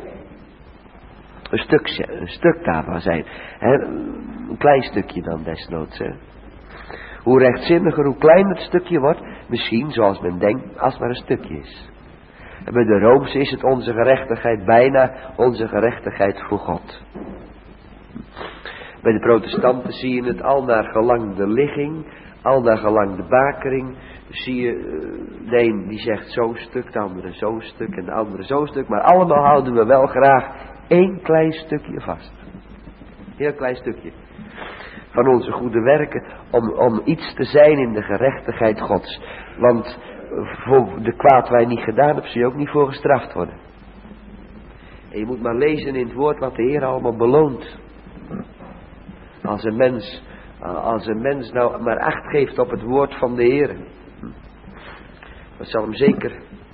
Een stuk daarvan zijn. Een klein stukje dan desnoods. Hè. Hoe rechtzinniger, hoe kleiner het stukje wordt. Misschien, zoals men denkt, als het maar een stukje is. En bij de Roomse is het onze gerechtigheid bijna onze gerechtigheid voor God. Bij de protestanten zie je het al naar gelang de ligging, al naar gelang de bakering. Zie je, de een die zegt zo'n stuk, de andere zo'n stuk en de andere zo'n stuk. Maar allemaal houden we wel graag één klein stukje vast. Heel klein stukje. Van onze goede werken om iets te zijn in de gerechtigheid Gods. Want voor de kwaad wij niet gedaan hebben, zul je ook niet voor gestraft worden. En je moet maar lezen in het woord wat de Heer allemaal beloont. Als een mens nou maar acht geeft op het woord van de Heer. Dat zal hem zeker.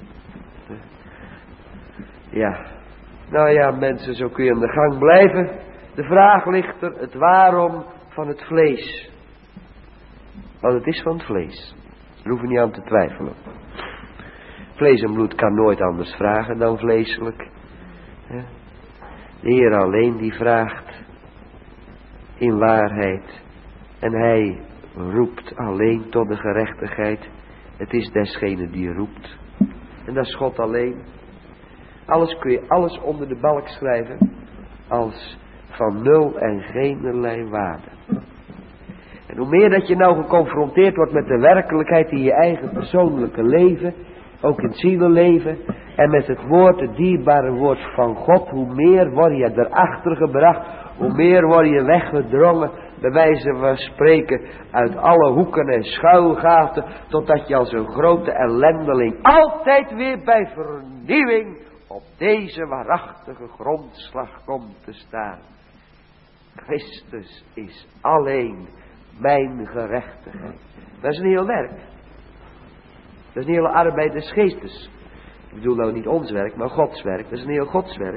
Ja. Nou ja, mensen, zo kun je aan de gang blijven. De vraag ligt er, het waarom van het vlees. Want het is van het vlees. Daar hoeven we niet aan te twijfelen. Vlees en bloed kan nooit anders vragen dan vleeselijk. De Heer alleen die vraagt in waarheid. En hij roept alleen tot de gerechtigheid. Het is desgene die roept. En dat is God alleen. Kun je alles onder de balk schrijven. Als van nul en geenerlei waarde. En hoe meer dat je nou geconfronteerd wordt met de werkelijkheid in je eigen persoonlijke leven. Ook in het zielenleven. En met het woord, het dierbare woord van God. Hoe meer word je erachter gebracht. Hoe meer word je weggedrongen. Bij wijze van spreken uit alle hoeken en schuilgaten. Totdat je als een grote ellendeling altijd weer bij vernieuwing op deze waarachtige grondslag komt te staan. Christus is alleen mijn gerechtigheid. Dat is een heel werk. Dat is een hele arbeid des geestes. Ik bedoel nou niet ons werk, maar Gods werk. Dat is een heel Gods werk.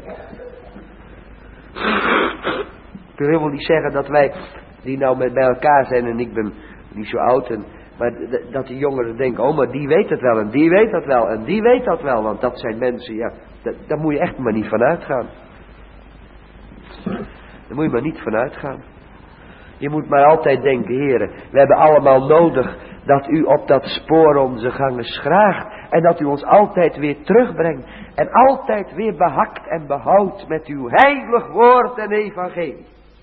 Ik wil helemaal niet zeggen dat wij die nou bij elkaar zijn en ik ben niet zo oud. Maar dat die jongeren denken, oh maar die weet het wel en die weet dat wel en die weet dat wel. Want dat zijn mensen, ja, daar moet je echt maar niet van uitgaan. Daar moet je maar niet van uitgaan. Je moet maar altijd denken, heren, we hebben allemaal nodig dat u op dat spoor onze gangen schraagt. En dat u ons altijd weer terugbrengt. En altijd weer behakt en behoudt met uw heilig woord en evangelie.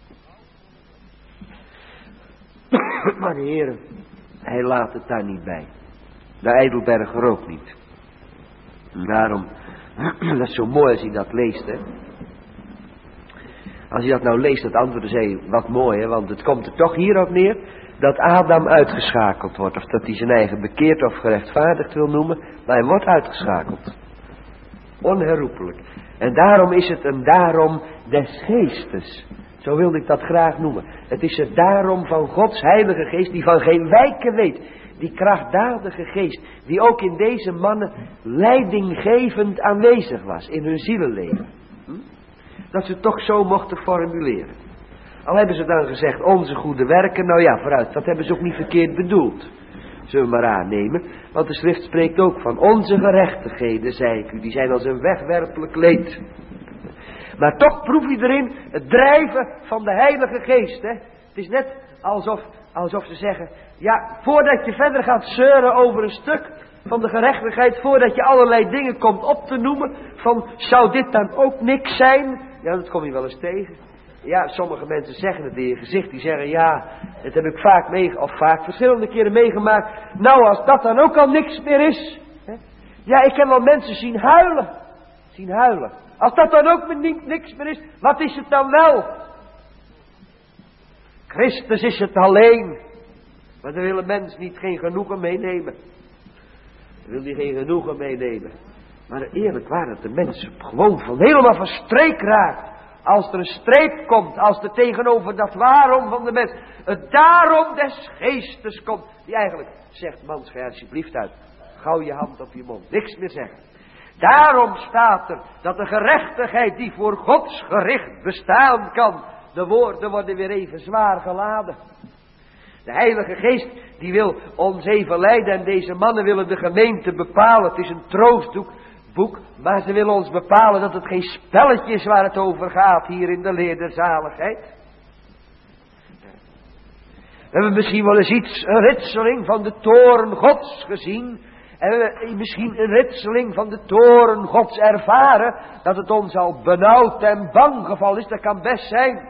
Maar de Heer, hij laat het daar niet bij. De Eidelberger ook niet. En daarom, dat is zo mooi als je dat leest, hè. Als je dat nou leest, dat antwoord is wat mooi, hè, want het komt er toch hierop neer dat Adam uitgeschakeld wordt. Of dat hij zijn eigen bekeerd of gerechtvaardigd wil noemen, maar hij wordt uitgeschakeld. Onherroepelijk. En daarom is het een daarom des geestes. Zo wilde ik dat graag noemen. Het is het daarom van Gods heilige geest die van geen wijken weet. Die krachtdadige geest die ook in deze mannen leidinggevend aanwezig was in hun zielenleven. Dat ze het toch zo mochten formuleren. Al hebben ze dan gezegd onze goede werken, nou ja vooruit, dat hebben ze ook niet verkeerd bedoeld. Zullen we maar aannemen, want de schrift spreekt ook van onze gerechtigheden, zei ik u, die zijn als een wegwerpelijk leed. Maar toch proef je erin het drijven van de heilige geest. Hè? Het is net alsof ze zeggen, ja, voordat je verder gaat zeuren over een stuk van de gerechtigheid, voordat je allerlei dingen komt op te noemen, van zou dit dan ook niks zijn? Ja, dat kom je wel eens tegen. Ja, sommige mensen zeggen het in je gezicht, die zeggen ja, dat heb ik vaak verschillende keren meegemaakt. Nou, als dat dan ook al niks meer is. Hè? Ja, ik heb wel mensen zien huilen. Als dat dan ook niks meer is, wat is het dan wel? Christus is het alleen. Maar daar wil een mens geen genoegen meenemen. Daar wil hij geen genoegen meenemen. Maar eerlijk waar dat de mens gewoon helemaal van streek raakt. Als er een streep komt, als er tegenover dat waarom van de mens het daarom des geestes komt. Die eigenlijk zegt, man, schrijf alsjeblieft uit. Gauw je hand op je mond, niks meer zeggen. Daarom staat er dat de gerechtigheid die voor Gods gericht bestaan kan. De woorden worden weer even zwaar geladen. De Heilige Geest die wil ons even leiden en deze mannen willen de gemeente bepalen. Het is een troostboek, maar ze willen ons bepalen dat het geen spelletje is waar het over gaat hier in de leer der zaligheid. We hebben misschien wel eens een ritseling van de toren Gods gezien. En we hebben misschien een ritseling van de toren Gods ervaren. Dat het ons al benauwd en bang gevallen is, dat kan best zijn.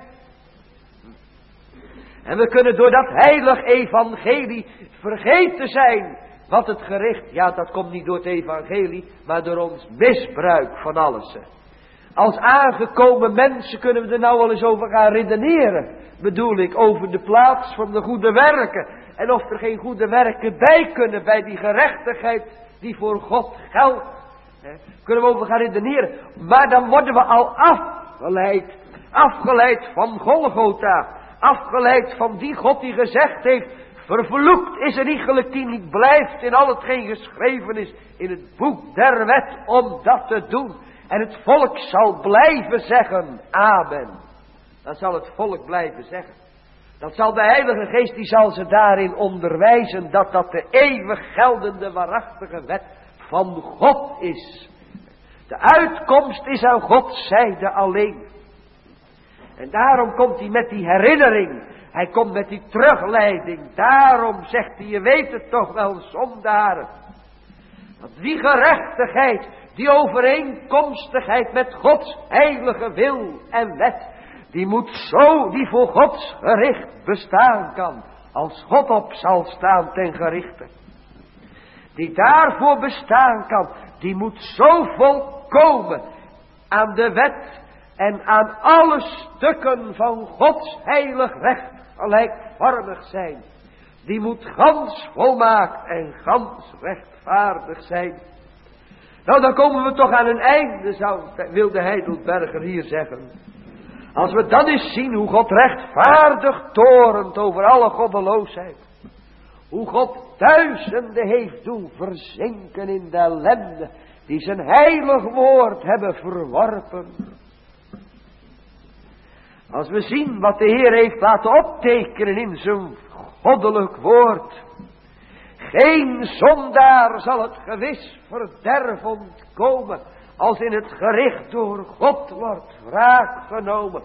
En we kunnen door dat heilig evangelie vergeten zijn wat het gericht. Ja, dat komt niet door het evangelie, maar door ons misbruik van alles. Als aangekomen mensen kunnen we er nou wel eens over gaan redeneren. Bedoel ik, over de plaats van de goede werken. En of er geen goede werken bij kunnen bij die gerechtigheid die voor God geldt. Kunnen we over gaan redeneren. Maar dan worden we al afgeleid van Golgotha. Afgeleid van die God die gezegd heeft, vervloekt is een iegelijk die niet blijft in al hetgeen geschreven is in het boek der wet om dat te doen. En het volk zal blijven zeggen, amen. Dat zal het volk blijven zeggen. Dat zal de Heilige Geest, die zal ze daarin onderwijzen dat dat de eeuwig geldende waarachtige wet van God is. De uitkomst is aan Gods zijde alleen. En daarom komt hij met die herinnering. Hij komt met die terugleiding. Daarom zegt hij, je weet het toch wel, zondaren. Want die gerechtigheid, die overeenkomstigheid met Gods heilige wil en wet, die voor Gods gericht bestaan kan. Als God op zal staan ten gerichte. Die daarvoor bestaan kan, die moet zo volkomen aan de wet en aan alle stukken van Gods heilig recht gelijkvormig zijn. Die moet gans volmaakt en gans rechtvaardig zijn. Nou, dan komen we toch aan een einde, wil de Heidelberger hier zeggen. Als we dan eens zien hoe God rechtvaardig torent over alle goddeloosheid. Hoe God duizenden heeft doen verzinken in de ellende die zijn heilig woord hebben verworpen. Als we zien wat de Heer heeft laten optekenen in zijn goddelijk woord. Geen zondaar zal het gewis verderf ontkomen als in het gericht door God wordt wraak genomen.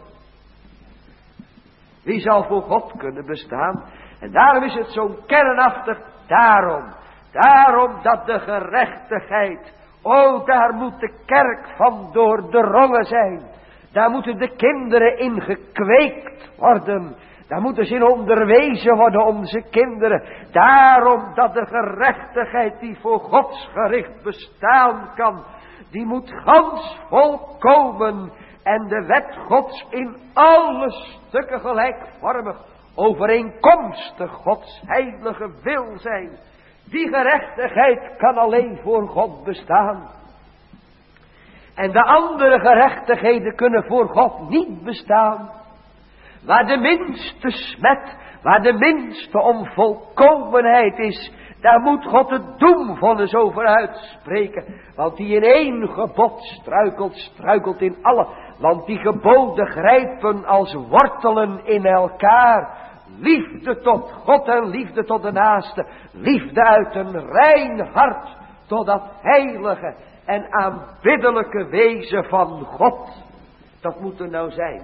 Wie zal voor God kunnen bestaan? En daarom is het zo kernachtig. Daarom dat de gerechtigheid. O, daar moet de kerk van doordrongen zijn. Daar moeten de kinderen in gekweekt worden. Daar moeten ze in onderwezen worden, onze kinderen. Daarom dat de gerechtigheid die voor Gods gericht bestaan kan. Die moet gans volkomen. En de wet Gods in alle stukken gelijkvormig. Overeenkomstig Gods heilige wil zijn. Die gerechtigheid kan alleen voor God bestaan. En de andere gerechtigheden kunnen voor God niet bestaan. Waar de minste smet, waar de minste onvolkomenheid is, daar moet God het doemvonnis over uitspreken. Want die in één gebod struikelt in alle. Want die geboden grijpen als wortelen in elkaar. Liefde tot God en liefde tot de naaste. Liefde uit een rein hart tot dat heilige en aanbiddelijke wezen van God. Dat moet er nou zijn.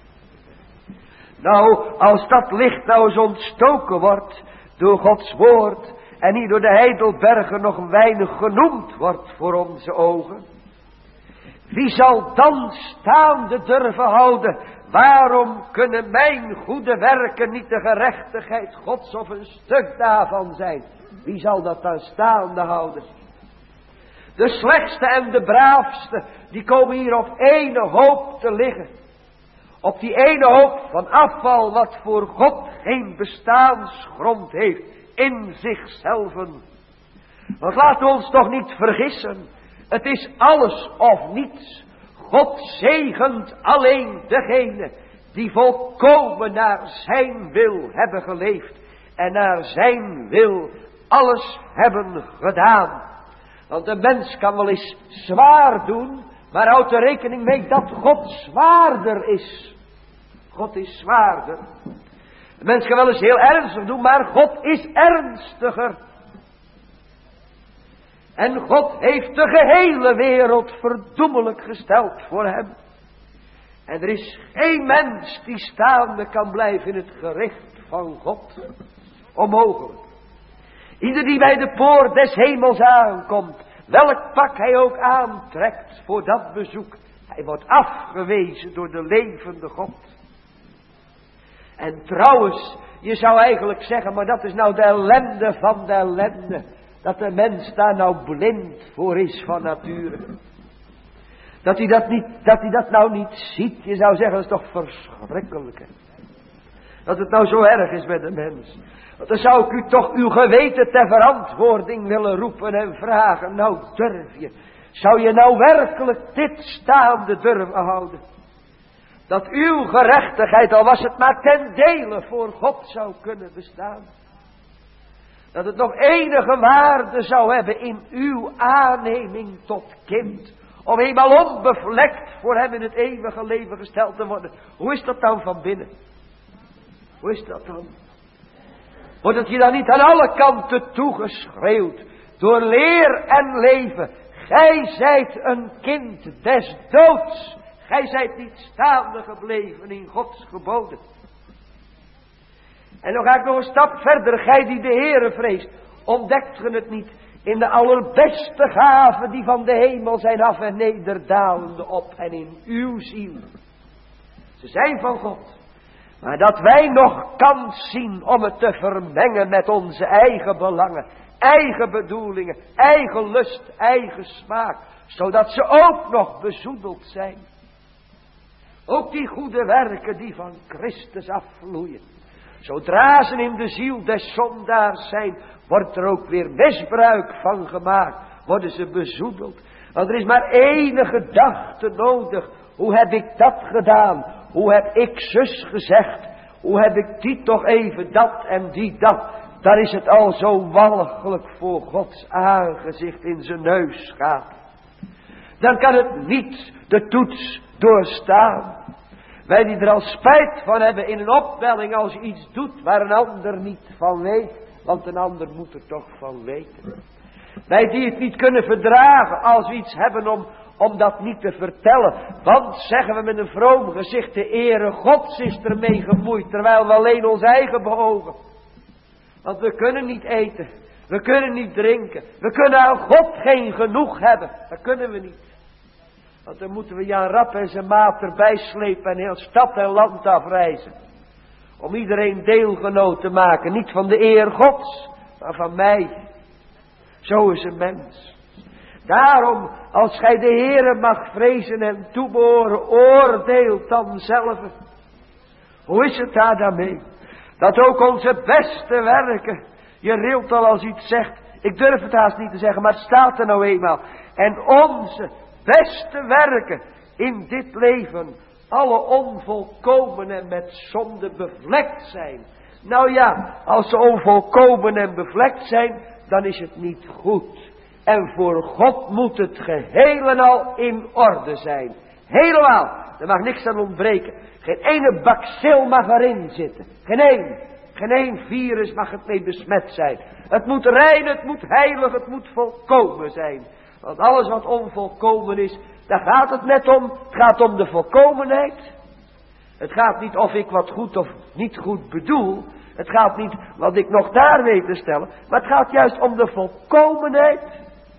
Nou, als dat licht nou eens ontstoken wordt door Gods woord en niet door de Heidelberger nog weinig genoemd wordt voor onze ogen. Wie zal dan staande durven houden? Waarom kunnen mijn goede werken niet de gerechtigheid Gods of een stuk daarvan zijn? Wie zal dat dan staande houden? De slechtste en de braafste, die komen hier op ene hoop te liggen. Op die ene hoop van afval wat voor God geen bestaansgrond heeft in zichzelven. Want laten we ons toch niet vergissen. Het is alles of niets. God zegent alleen degene die volkomen naar zijn wil hebben geleefd. En naar zijn wil alles hebben gedaan. Want de mens kan wel eens zwaar doen. Maar houd er rekening mee dat God zwaarder is. God is zwaarder. De mens kan wel eens heel ernstig doen. Maar God is ernstiger. En God heeft de gehele wereld verdoemelijk gesteld voor hem. En er is geen mens die staande kan blijven in het gericht van God. Onmogelijk. Ieder die bij de poort des hemels aankomt, welk pak hij ook aantrekt voor dat bezoek, hij wordt afgewezen door de levende God. En trouwens, je zou eigenlijk zeggen, maar dat is nou de ellende van de ellende. Dat de mens daar nou blind voor is van nature. Dat hij dat nou niet ziet. Je zou zeggen, dat is toch verschrikkelijk. Hè? Dat het nou zo erg is met de mens. Want dan zou ik u toch uw geweten ter verantwoording willen roepen en vragen. Nou durf je. Zou je nou werkelijk dit staande durven houden? Dat uw gerechtigheid, al was het maar ten dele, voor God zou kunnen bestaan. Dat het nog enige waarde zou hebben in uw aanneming tot kind. Om eenmaal onbevlekt voor hem in het eeuwige leven gesteld te worden. Hoe is dat dan van binnen? Hoe is dat dan? Wordt het je dan niet aan alle kanten toegeschreeuwd? Door leer en leven. Gij zijt een kind des doods. Gij zijt niet staande gebleven in Gods geboden. En dan ga ik nog een stap verder. Gij die de Heere vreest. Ontdekt ge het niet in de allerbeste gaven die van de hemel zijn af en nederdalende op en in uw ziel. Ze zijn van God. Maar dat wij nog kans zien om het te vermengen met onze eigen belangen, eigen bedoelingen, eigen lust, eigen smaak. Zodat ze ook nog bezoedeld zijn. Ook die goede werken die van Christus afvloeien. Zodra ze in de ziel des zondaars zijn, wordt er ook weer misbruik van gemaakt. Worden ze bezoedeld. Want er is maar één gedachte nodig. Hoe heb ik dat gedaan? Hoe heb ik zus gezegd? Hoe heb ik die toch even dat en die dat? dan is het al zo walgelijk voor Gods aangezicht in zijn neus gaat. Dan kan het niet de toets doorstaan. Wij die er al spijt van hebben in een opwelling als je iets doet waar een ander niet van weet. Want een ander moet er toch van weten. Wij die het niet kunnen verdragen als we iets hebben om dat niet te vertellen. Want, zeggen we met een vroom gezicht, de ere Gods is ermee gemoeid. Terwijl we alleen ons eigen behogen. Want we kunnen niet eten. We kunnen niet drinken. We kunnen aan God geen genoeg hebben. Dat kunnen we niet. Want dan moeten we Jan Rap en zijn maat erbij slepen en heel stad en land afreizen. Om iedereen deelgenoot te maken. Niet van de eer Gods, maar van mij. Zo is een mens. Daarom, als gij de Heere mag vrezen en toebehoren, oordeelt dan zelf. Hoe is het daar dan mee? Dat ook onze beste werken. Je rilt al als iets zegt. Ik durf het haast niet te zeggen, maar het staat er nou eenmaal. En onze beste werken in dit leven, alle onvolkomen en met zonde bevlekt zijn. Nou ja, als ze onvolkomen en bevlekt zijn, dan is het niet goed. En voor God moet het geheel en al in orde zijn. Helemaal. Er mag niks aan ontbreken. Geen ene bacil mag erin zitten. Geen één virus mag het mee besmet zijn. Het moet rein, het moet heilig, het moet volkomen zijn. Want alles wat onvolkomen is, daar gaat het net om. Het gaat om de volkomenheid. Het gaat niet of ik wat goed of niet goed bedoel. Het gaat niet wat ik nog daar weet te stellen. Maar het gaat juist om de volkomenheid.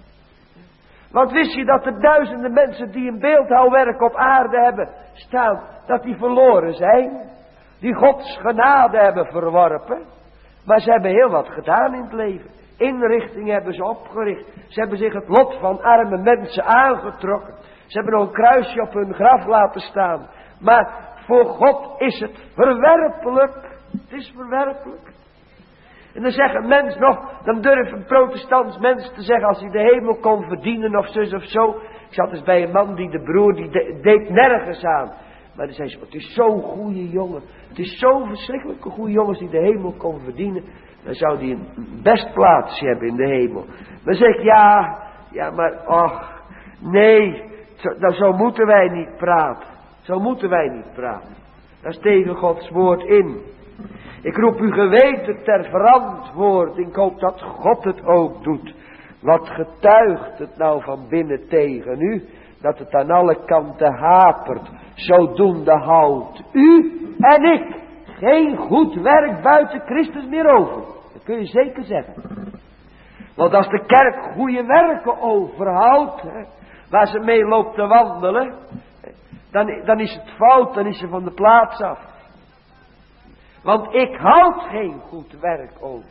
Want wist je dat er duizenden mensen die een beeldhouwwerk op aarde hebben staan, dat die verloren zijn? Die Gods genade hebben verworpen. Maar ze hebben heel wat gedaan in het leven. Inrichtingen hebben ze opgericht. Ze hebben zich het lot van arme mensen aangetrokken. Ze hebben nog een kruisje op hun graf laten staan. Maar voor God is het verwerpelijk. Het is verwerpelijk. En dan zegt een mens nog, dan durft een protestants mens te zeggen, als hij de hemel kon verdienen of zus of zo. Ik zat eens bij een man die de broer, die deed nergens aan. Maar dan zei ze, het is zo'n goede jongen. Het is zo'n verschrikkelijke goede jongens die de hemel kon verdienen. Dan zou die een best plaatsje hebben in de hemel. Dan zeg ik, ja, maar ach, nee, zo moeten wij niet praten. Zo moeten wij niet praten. Dat is tegen Gods woord in. Ik roep uw geweten ter verantwoording. Ik hoop dat God het ook doet. Wat getuigt het nou van binnen tegen u? Dat het aan alle kanten hapert. Zodoende houdt u en ik geen goed werk buiten Christus meer over. Dat kun je zeker zeggen. Want als de kerk goede werken overhoudt, waar ze mee loopt te wandelen, dan is het fout, dan is ze van de plaats af. Want ik houd geen goed werk over.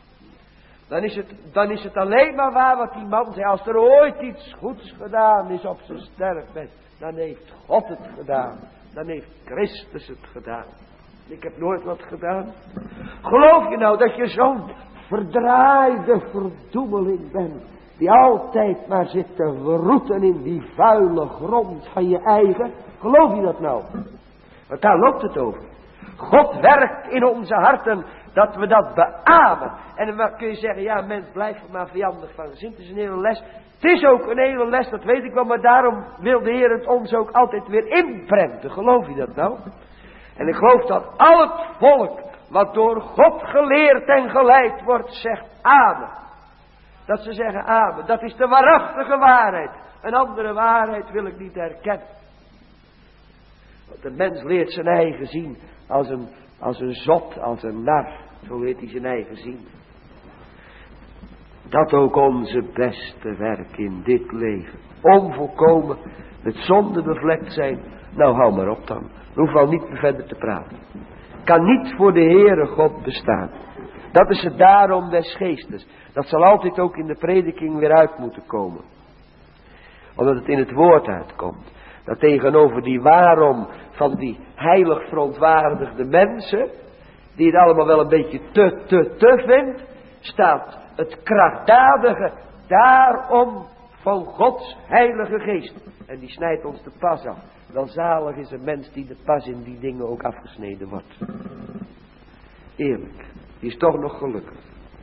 Dan is het alleen maar waar wat die man zei. Als er ooit iets goeds gedaan is op zijn sterfbed, dan heeft God het gedaan. Dan heeft Christus het gedaan. Ik heb nooit wat gedaan. Geloof je nou dat je zo'n verdraaide verdoemeling bent, die altijd maar zit te verroeten in die vuile grond van je eigen? Geloof je dat nou? Want daar loopt het over. God werkt in onze harten dat we dat beamen. En dan kun je zeggen, ja, mens, blijf er maar vijandig van gezin. Het is een hele les. Het is ook een hele les, dat weet ik wel. Maar daarom wil de Heer het ons ook altijd weer inprenten. Geloof je dat nou? En ik geloof dat al het volk wat door God geleerd en geleid wordt, zegt amen. Dat ze zeggen amen. Dat is de waarachtige waarheid. Een andere waarheid wil ik niet herkennen. Want de mens leert zijn eigen zien als een zot, als een nar. Zo leert hij zijn eigen zien. Dat ook onze beste werk in dit leven onvolkomen, met zonde bevlekt zijn. Nou, hou maar op dan. We hoeven al niet meer verder te praten. Kan niet voor de Heere God bestaan. Dat is het daarom des geestes. Dat zal altijd ook in de prediking weer uit moeten komen. Omdat het in het woord uitkomt. Dat tegenover die waarom van die heilig verontwaardigde mensen, die het allemaal wel een beetje te vindt, staat het krachtdadige daarom van Gods heilige geest. En die snijdt ons de pas af. Wel zalig is een mens die de pas in die dingen ook afgesneden wordt. Eerlijk, die is toch nog gelukkig.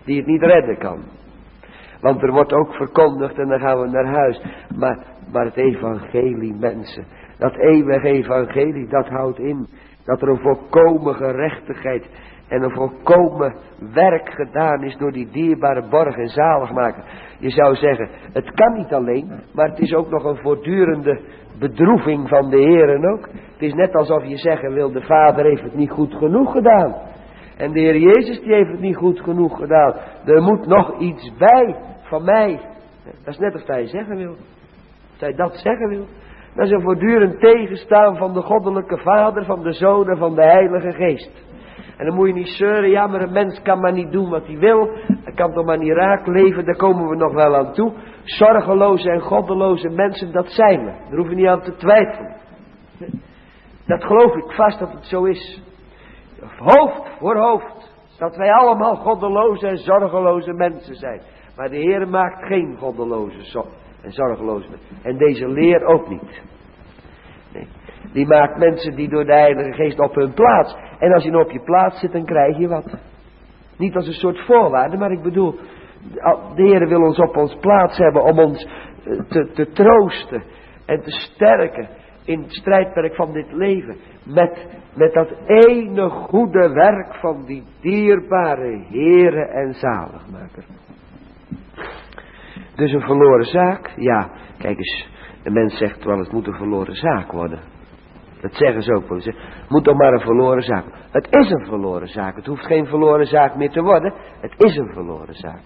die het niet redden kan. Want er wordt ook verkondigd en dan gaan we naar huis. Maar het evangelie, mensen, dat eeuwige evangelie, dat houdt in dat er een volkomen gerechtigheid en een volkomen werk gedaan is door die dierbare borg en zaligmaker. Je zou zeggen, het kan niet alleen, maar het is ook nog een voortdurende bedroeving van de Heeren ook. Het is net alsof je zeggen wil, de Vader heeft het niet goed genoeg gedaan. En de Heer Jezus die heeft het niet goed genoeg gedaan. Er moet nog iets bij van mij. Dat is net of hij zeggen wil. Als hij dat zeggen wil. Dat is een voortdurend tegenstaan van de goddelijke Vader, van de Zoon en van de Heilige Geest. En dan moet je niet zeuren, ja maar een mens kan maar niet doen wat hij wil. Hij kan toch maar niet raak leven, daar komen we nog wel aan toe. Zorgeloze en goddeloze mensen, dat zijn we. Daar hoef je niet aan te twijfelen. Dat geloof ik vast dat het zo is. Hoofd voor hoofd. Dat wij allemaal goddeloze en zorgeloze mensen zijn. Maar de Heer maakt geen goddeloze en zorgeloze mensen. En deze leer ook niet. Nee. Die maakt mensen die door de Heilige Geest op hun plaats. En als je nou op je plaats zit, dan krijg je wat. Niet als een soort voorwaarde, maar ik bedoel, de Heer wil ons op ons plaats hebben om ons te troosten en te sterken in het strijdperk van dit leven. Met dat ene goede werk van die dierbare Heere en Zaligmaker. Dus een verloren zaak? Ja, kijk eens, de mens zegt wel, het moet een verloren zaak worden. Dat zeggen ze ook wel. Het moet toch maar een verloren zaak. Het is een verloren zaak. Het hoeft geen verloren zaak meer te worden. Het is een verloren zaak.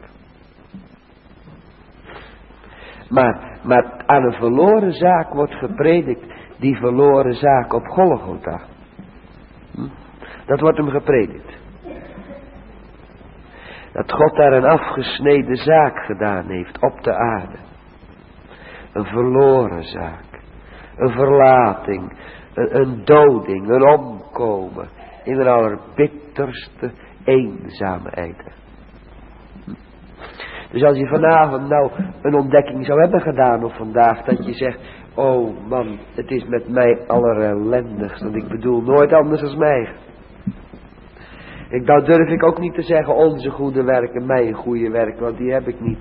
Maar aan een verloren zaak wordt gepredikt die verloren zaak op Golgotha. Dat wordt hem gepredikt. Dat God daar een afgesneden zaak gedaan heeft op de aarde. Een verloren zaak. Een verlating. Een doding. Een omkomen. In de allerbitterste eenzaamheid. Dus als je vanavond nou een ontdekking zou hebben gedaan of vandaag. Dat je zegt. Oh man, het is met mij allerellendigst. Want ik bedoel nooit anders als mij. Nou durf ik ook niet te zeggen onze goede werken, mijn goede werk, want die heb ik niet.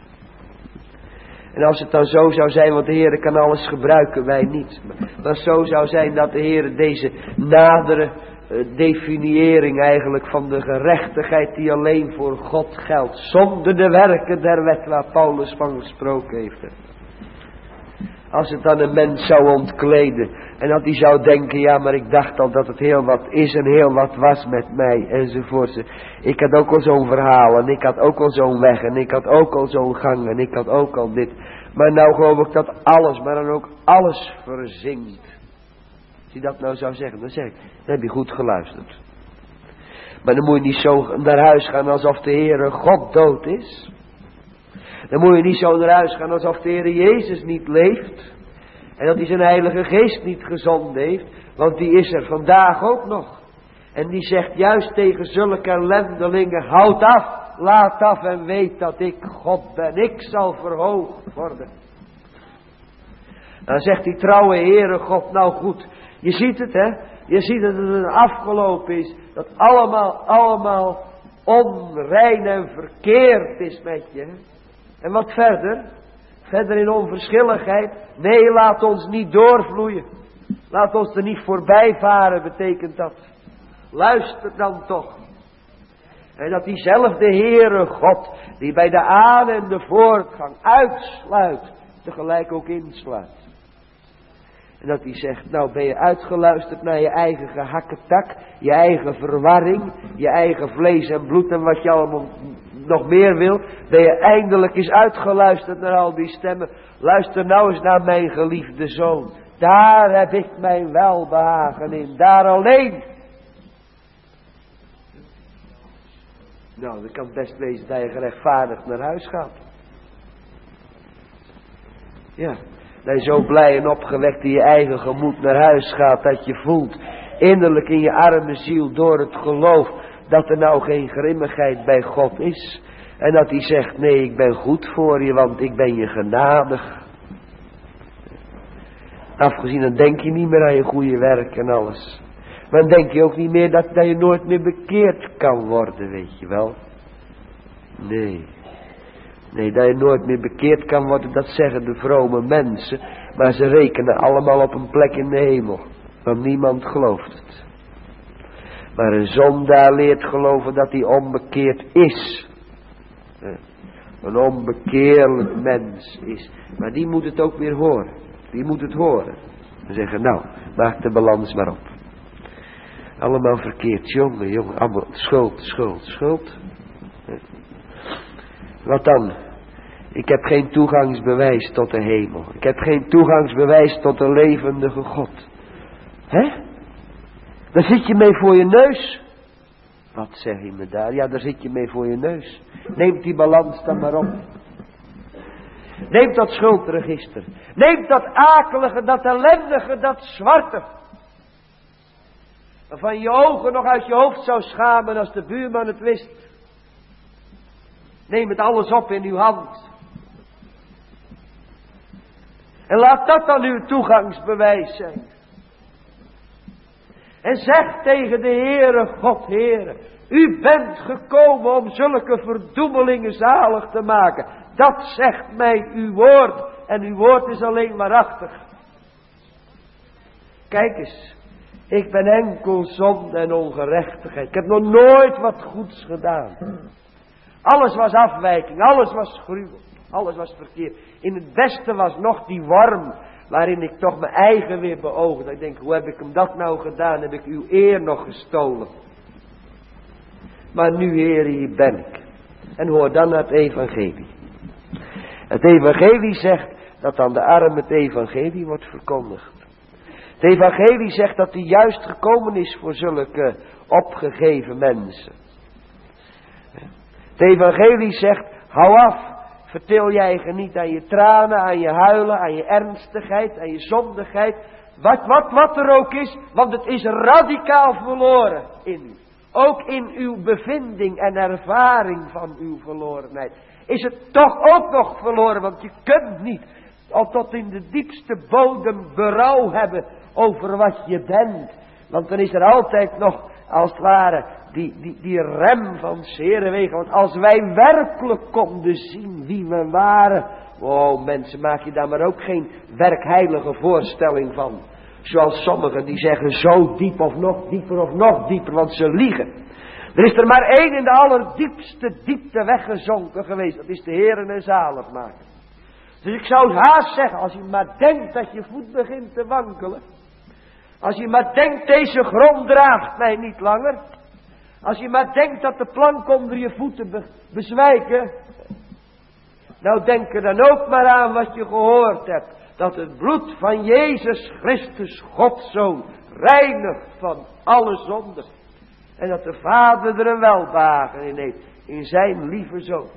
En als het dan zo zou zijn, want de Heer kan alles gebruiken, wij niet. Maar zo zou zijn dat de Heer deze nadere definiëring eigenlijk van de gerechtigheid die alleen voor God geldt. Zonder de werken der wet waar Paulus van gesproken heeft. Als het dan een mens zou ontkleden. En dat hij zou denken, ja maar ik dacht al dat het heel wat is en heel wat was met mij enzovoort. Ik had ook al zo'n verhaal en ik had ook al zo'n weg en ik had ook al zo'n gang en ik had ook al dit. Maar nou geloof ik dat alles, maar dan ook alles verzinkt. Als je dat nou zou zeggen, dan zeg ik, dan heb je goed geluisterd. Maar dan moet je niet zo naar huis gaan alsof de Heere God dood is. Dan moet je niet zo naar huis gaan alsof de Heer Jezus niet leeft. En dat hij zijn Heilige Geest niet gezonden heeft. Want die is er vandaag ook nog. En die zegt juist tegen zulke ellendelingen. Houd af, laat af en weet dat ik God ben. Ik zal verhoogd worden. Dan zegt die trouwe Heere God, nou goed. Je ziet het hè. Je ziet dat het afgelopen is. Dat allemaal onrein en verkeerd is met je. En wat verder? Verder in onverschilligheid. Nee, laat ons niet doorvloeien. Laat ons er niet voorbij varen, betekent dat. Luister dan toch. En dat diezelfde Heere God, die bij de aan- en de voortgang uitsluit, tegelijk ook insluit. En dat hij zegt, nou ben je uitgeluisterd naar je eigen gehakketak, je eigen verwarring, je eigen vlees en bloed en wat je allemaal nog meer wil. Ben je eindelijk eens uitgeluisterd naar al die stemmen. Luister nou eens naar mijn geliefde zoon. Daar heb ik mijn welbehagen in, daar alleen. Nou, dan kan het best wezen dat je gerechtvaardigd naar huis gaat. Ja, dat je zo blij en opgewekt in je eigen gemoed naar huis gaat, dat je voelt innerlijk in je arme ziel door het geloof dat er nou geen grimmigheid bij God is. En dat hij zegt, nee, ik ben goed voor je, want ik ben je genadig. Afgezien, dan denk je niet meer aan je goede werk en alles. Maar dan denk je ook niet meer dat je nooit meer bekeerd kan worden, weet je wel. Nee, dat je nooit meer bekeerd kan worden, dat zeggen de vrome mensen. Maar ze rekenen allemaal op een plek in de hemel. Want niemand gelooft het. Maar een zondaar leert geloven dat hij onbekeerd is. Een onbekeerlijk mens is. Maar die moet het ook weer horen. Die moet het horen. En zeggen, nou, maak de balans maar op. Allemaal verkeerd, jongen, allemaal schuld. Wat dan? Ik heb geen toegangsbewijs tot de hemel. Ik heb geen toegangsbewijs tot de levendige God. Hè? Daar zit je mee voor je neus. Wat zeg je me daar? Ja, daar zit je mee voor je neus. Neem die balans dan maar op. Neem dat schuldregister. Neem dat akelige, dat ellendige, dat zwarte. Waarvan je ogen nog uit je hoofd zou schamen als de buurman het wist. Neem het alles op in uw hand. En laat dat dan uw toegangsbewijs zijn. En zeg tegen de Heere God, Heere, u bent gekomen om zulke verdoemelingen zalig te maken. Dat zegt mij uw woord. En uw woord is alleen waarachtig. Kijk eens. Ik ben enkel zonde en ongerechtigheid. Ik heb nog nooit wat goeds gedaan. Alles was afwijking. Alles was gruwel. Alles was verkeerd. In het beste was nog die worm. Waarin ik toch mijn eigen weer beoogde. Ik denk, hoe heb ik hem dat nou gedaan? Heb ik uw eer nog gestolen? Maar nu, Heer, hier ben ik. En hoor dan naar het evangelie. Het evangelie zegt dat aan de armen het evangelie wordt verkondigd. Het evangelie zegt dat hij juist gekomen is voor zulke opgegeven mensen. Het evangelie zegt, hou af. Vertel je eigen niet aan je tranen, aan je huilen, aan je ernstigheid, aan je zondigheid. Wat er ook is, want het is radicaal verloren in u. Ook in uw bevinding en ervaring van uw verlorenheid. Is het toch ook nog verloren, want je kunt niet al tot in de diepste bodem berouw hebben over wat je bent. Want dan is er altijd nog, als het ware, die rem van zere wegen. Want als wij werkelijk konden zien wie we waren. Oh mensen, maak je daar maar ook geen werkheilige voorstelling van. Zoals sommigen die zeggen zo diep of nog dieper, want ze liegen. Er is er maar één in de allerdiepste diepte weggezonken geweest. Dat is de Heere en Zaligmaker. Dus ik zou haast zeggen, als je maar denkt dat je voet begint te wankelen. Als je maar denkt, deze grond draagt mij niet langer. Als je maar denkt dat de plank onder je voeten bezwijken. Nou denk er dan ook maar aan wat je gehoord hebt. Dat het bloed van Jezus Christus, Gods Zoon, reinigt van alle zonde. En dat de Vader er een welbehagen in heeft. In zijn lieve Zoon.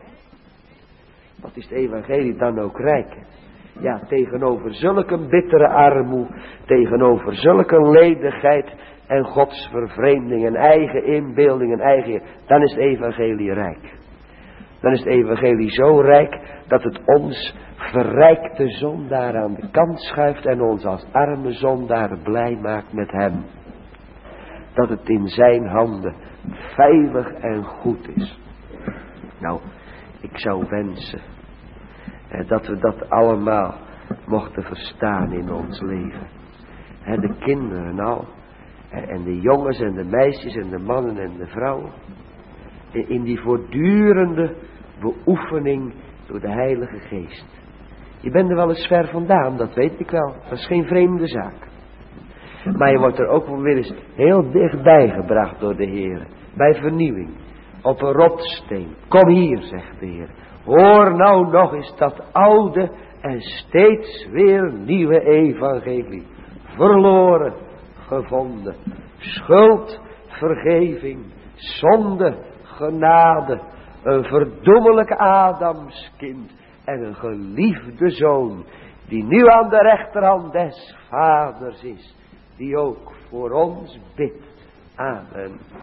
Wat is het evangelie dan ook rijk? Ja, tegenover zulke bittere armoe. Tegenover zulke ledigheid. En Gods vervreemding en eigen inbeelding en eigen. Dan is het evangelie rijk. Dan is het evangelie zo rijk dat het ons verrijkte zondaar aan de kant schuift. En ons als arme zondaren blij maakt met hem. Dat het in zijn handen veilig en goed is. Nou, ik zou wensen dat we dat allemaal mochten verstaan in ons leven. De kinderen al. En de jongens en de meisjes en de mannen en de vrouwen. In die voortdurende beoefening door de Heilige Geest. Je bent er wel eens ver vandaan, dat weet ik wel. Dat is geen vreemde zaak. Maar je wordt er ook wel weer eens heel dichtbij gebracht door de Heer. Bij vernieuwing. Op een rotssteen. Kom hier, zegt de Heer. Hoor nou nog eens dat oude en steeds weer nieuwe evangelie. Verloren, gevonden. Schuld, vergeving. Zonde, genade. Een verdoemelijk Adamskind. En een geliefde zoon. Die nu aan de rechterhand des Vaders is. Die ook voor ons bidt. Amen.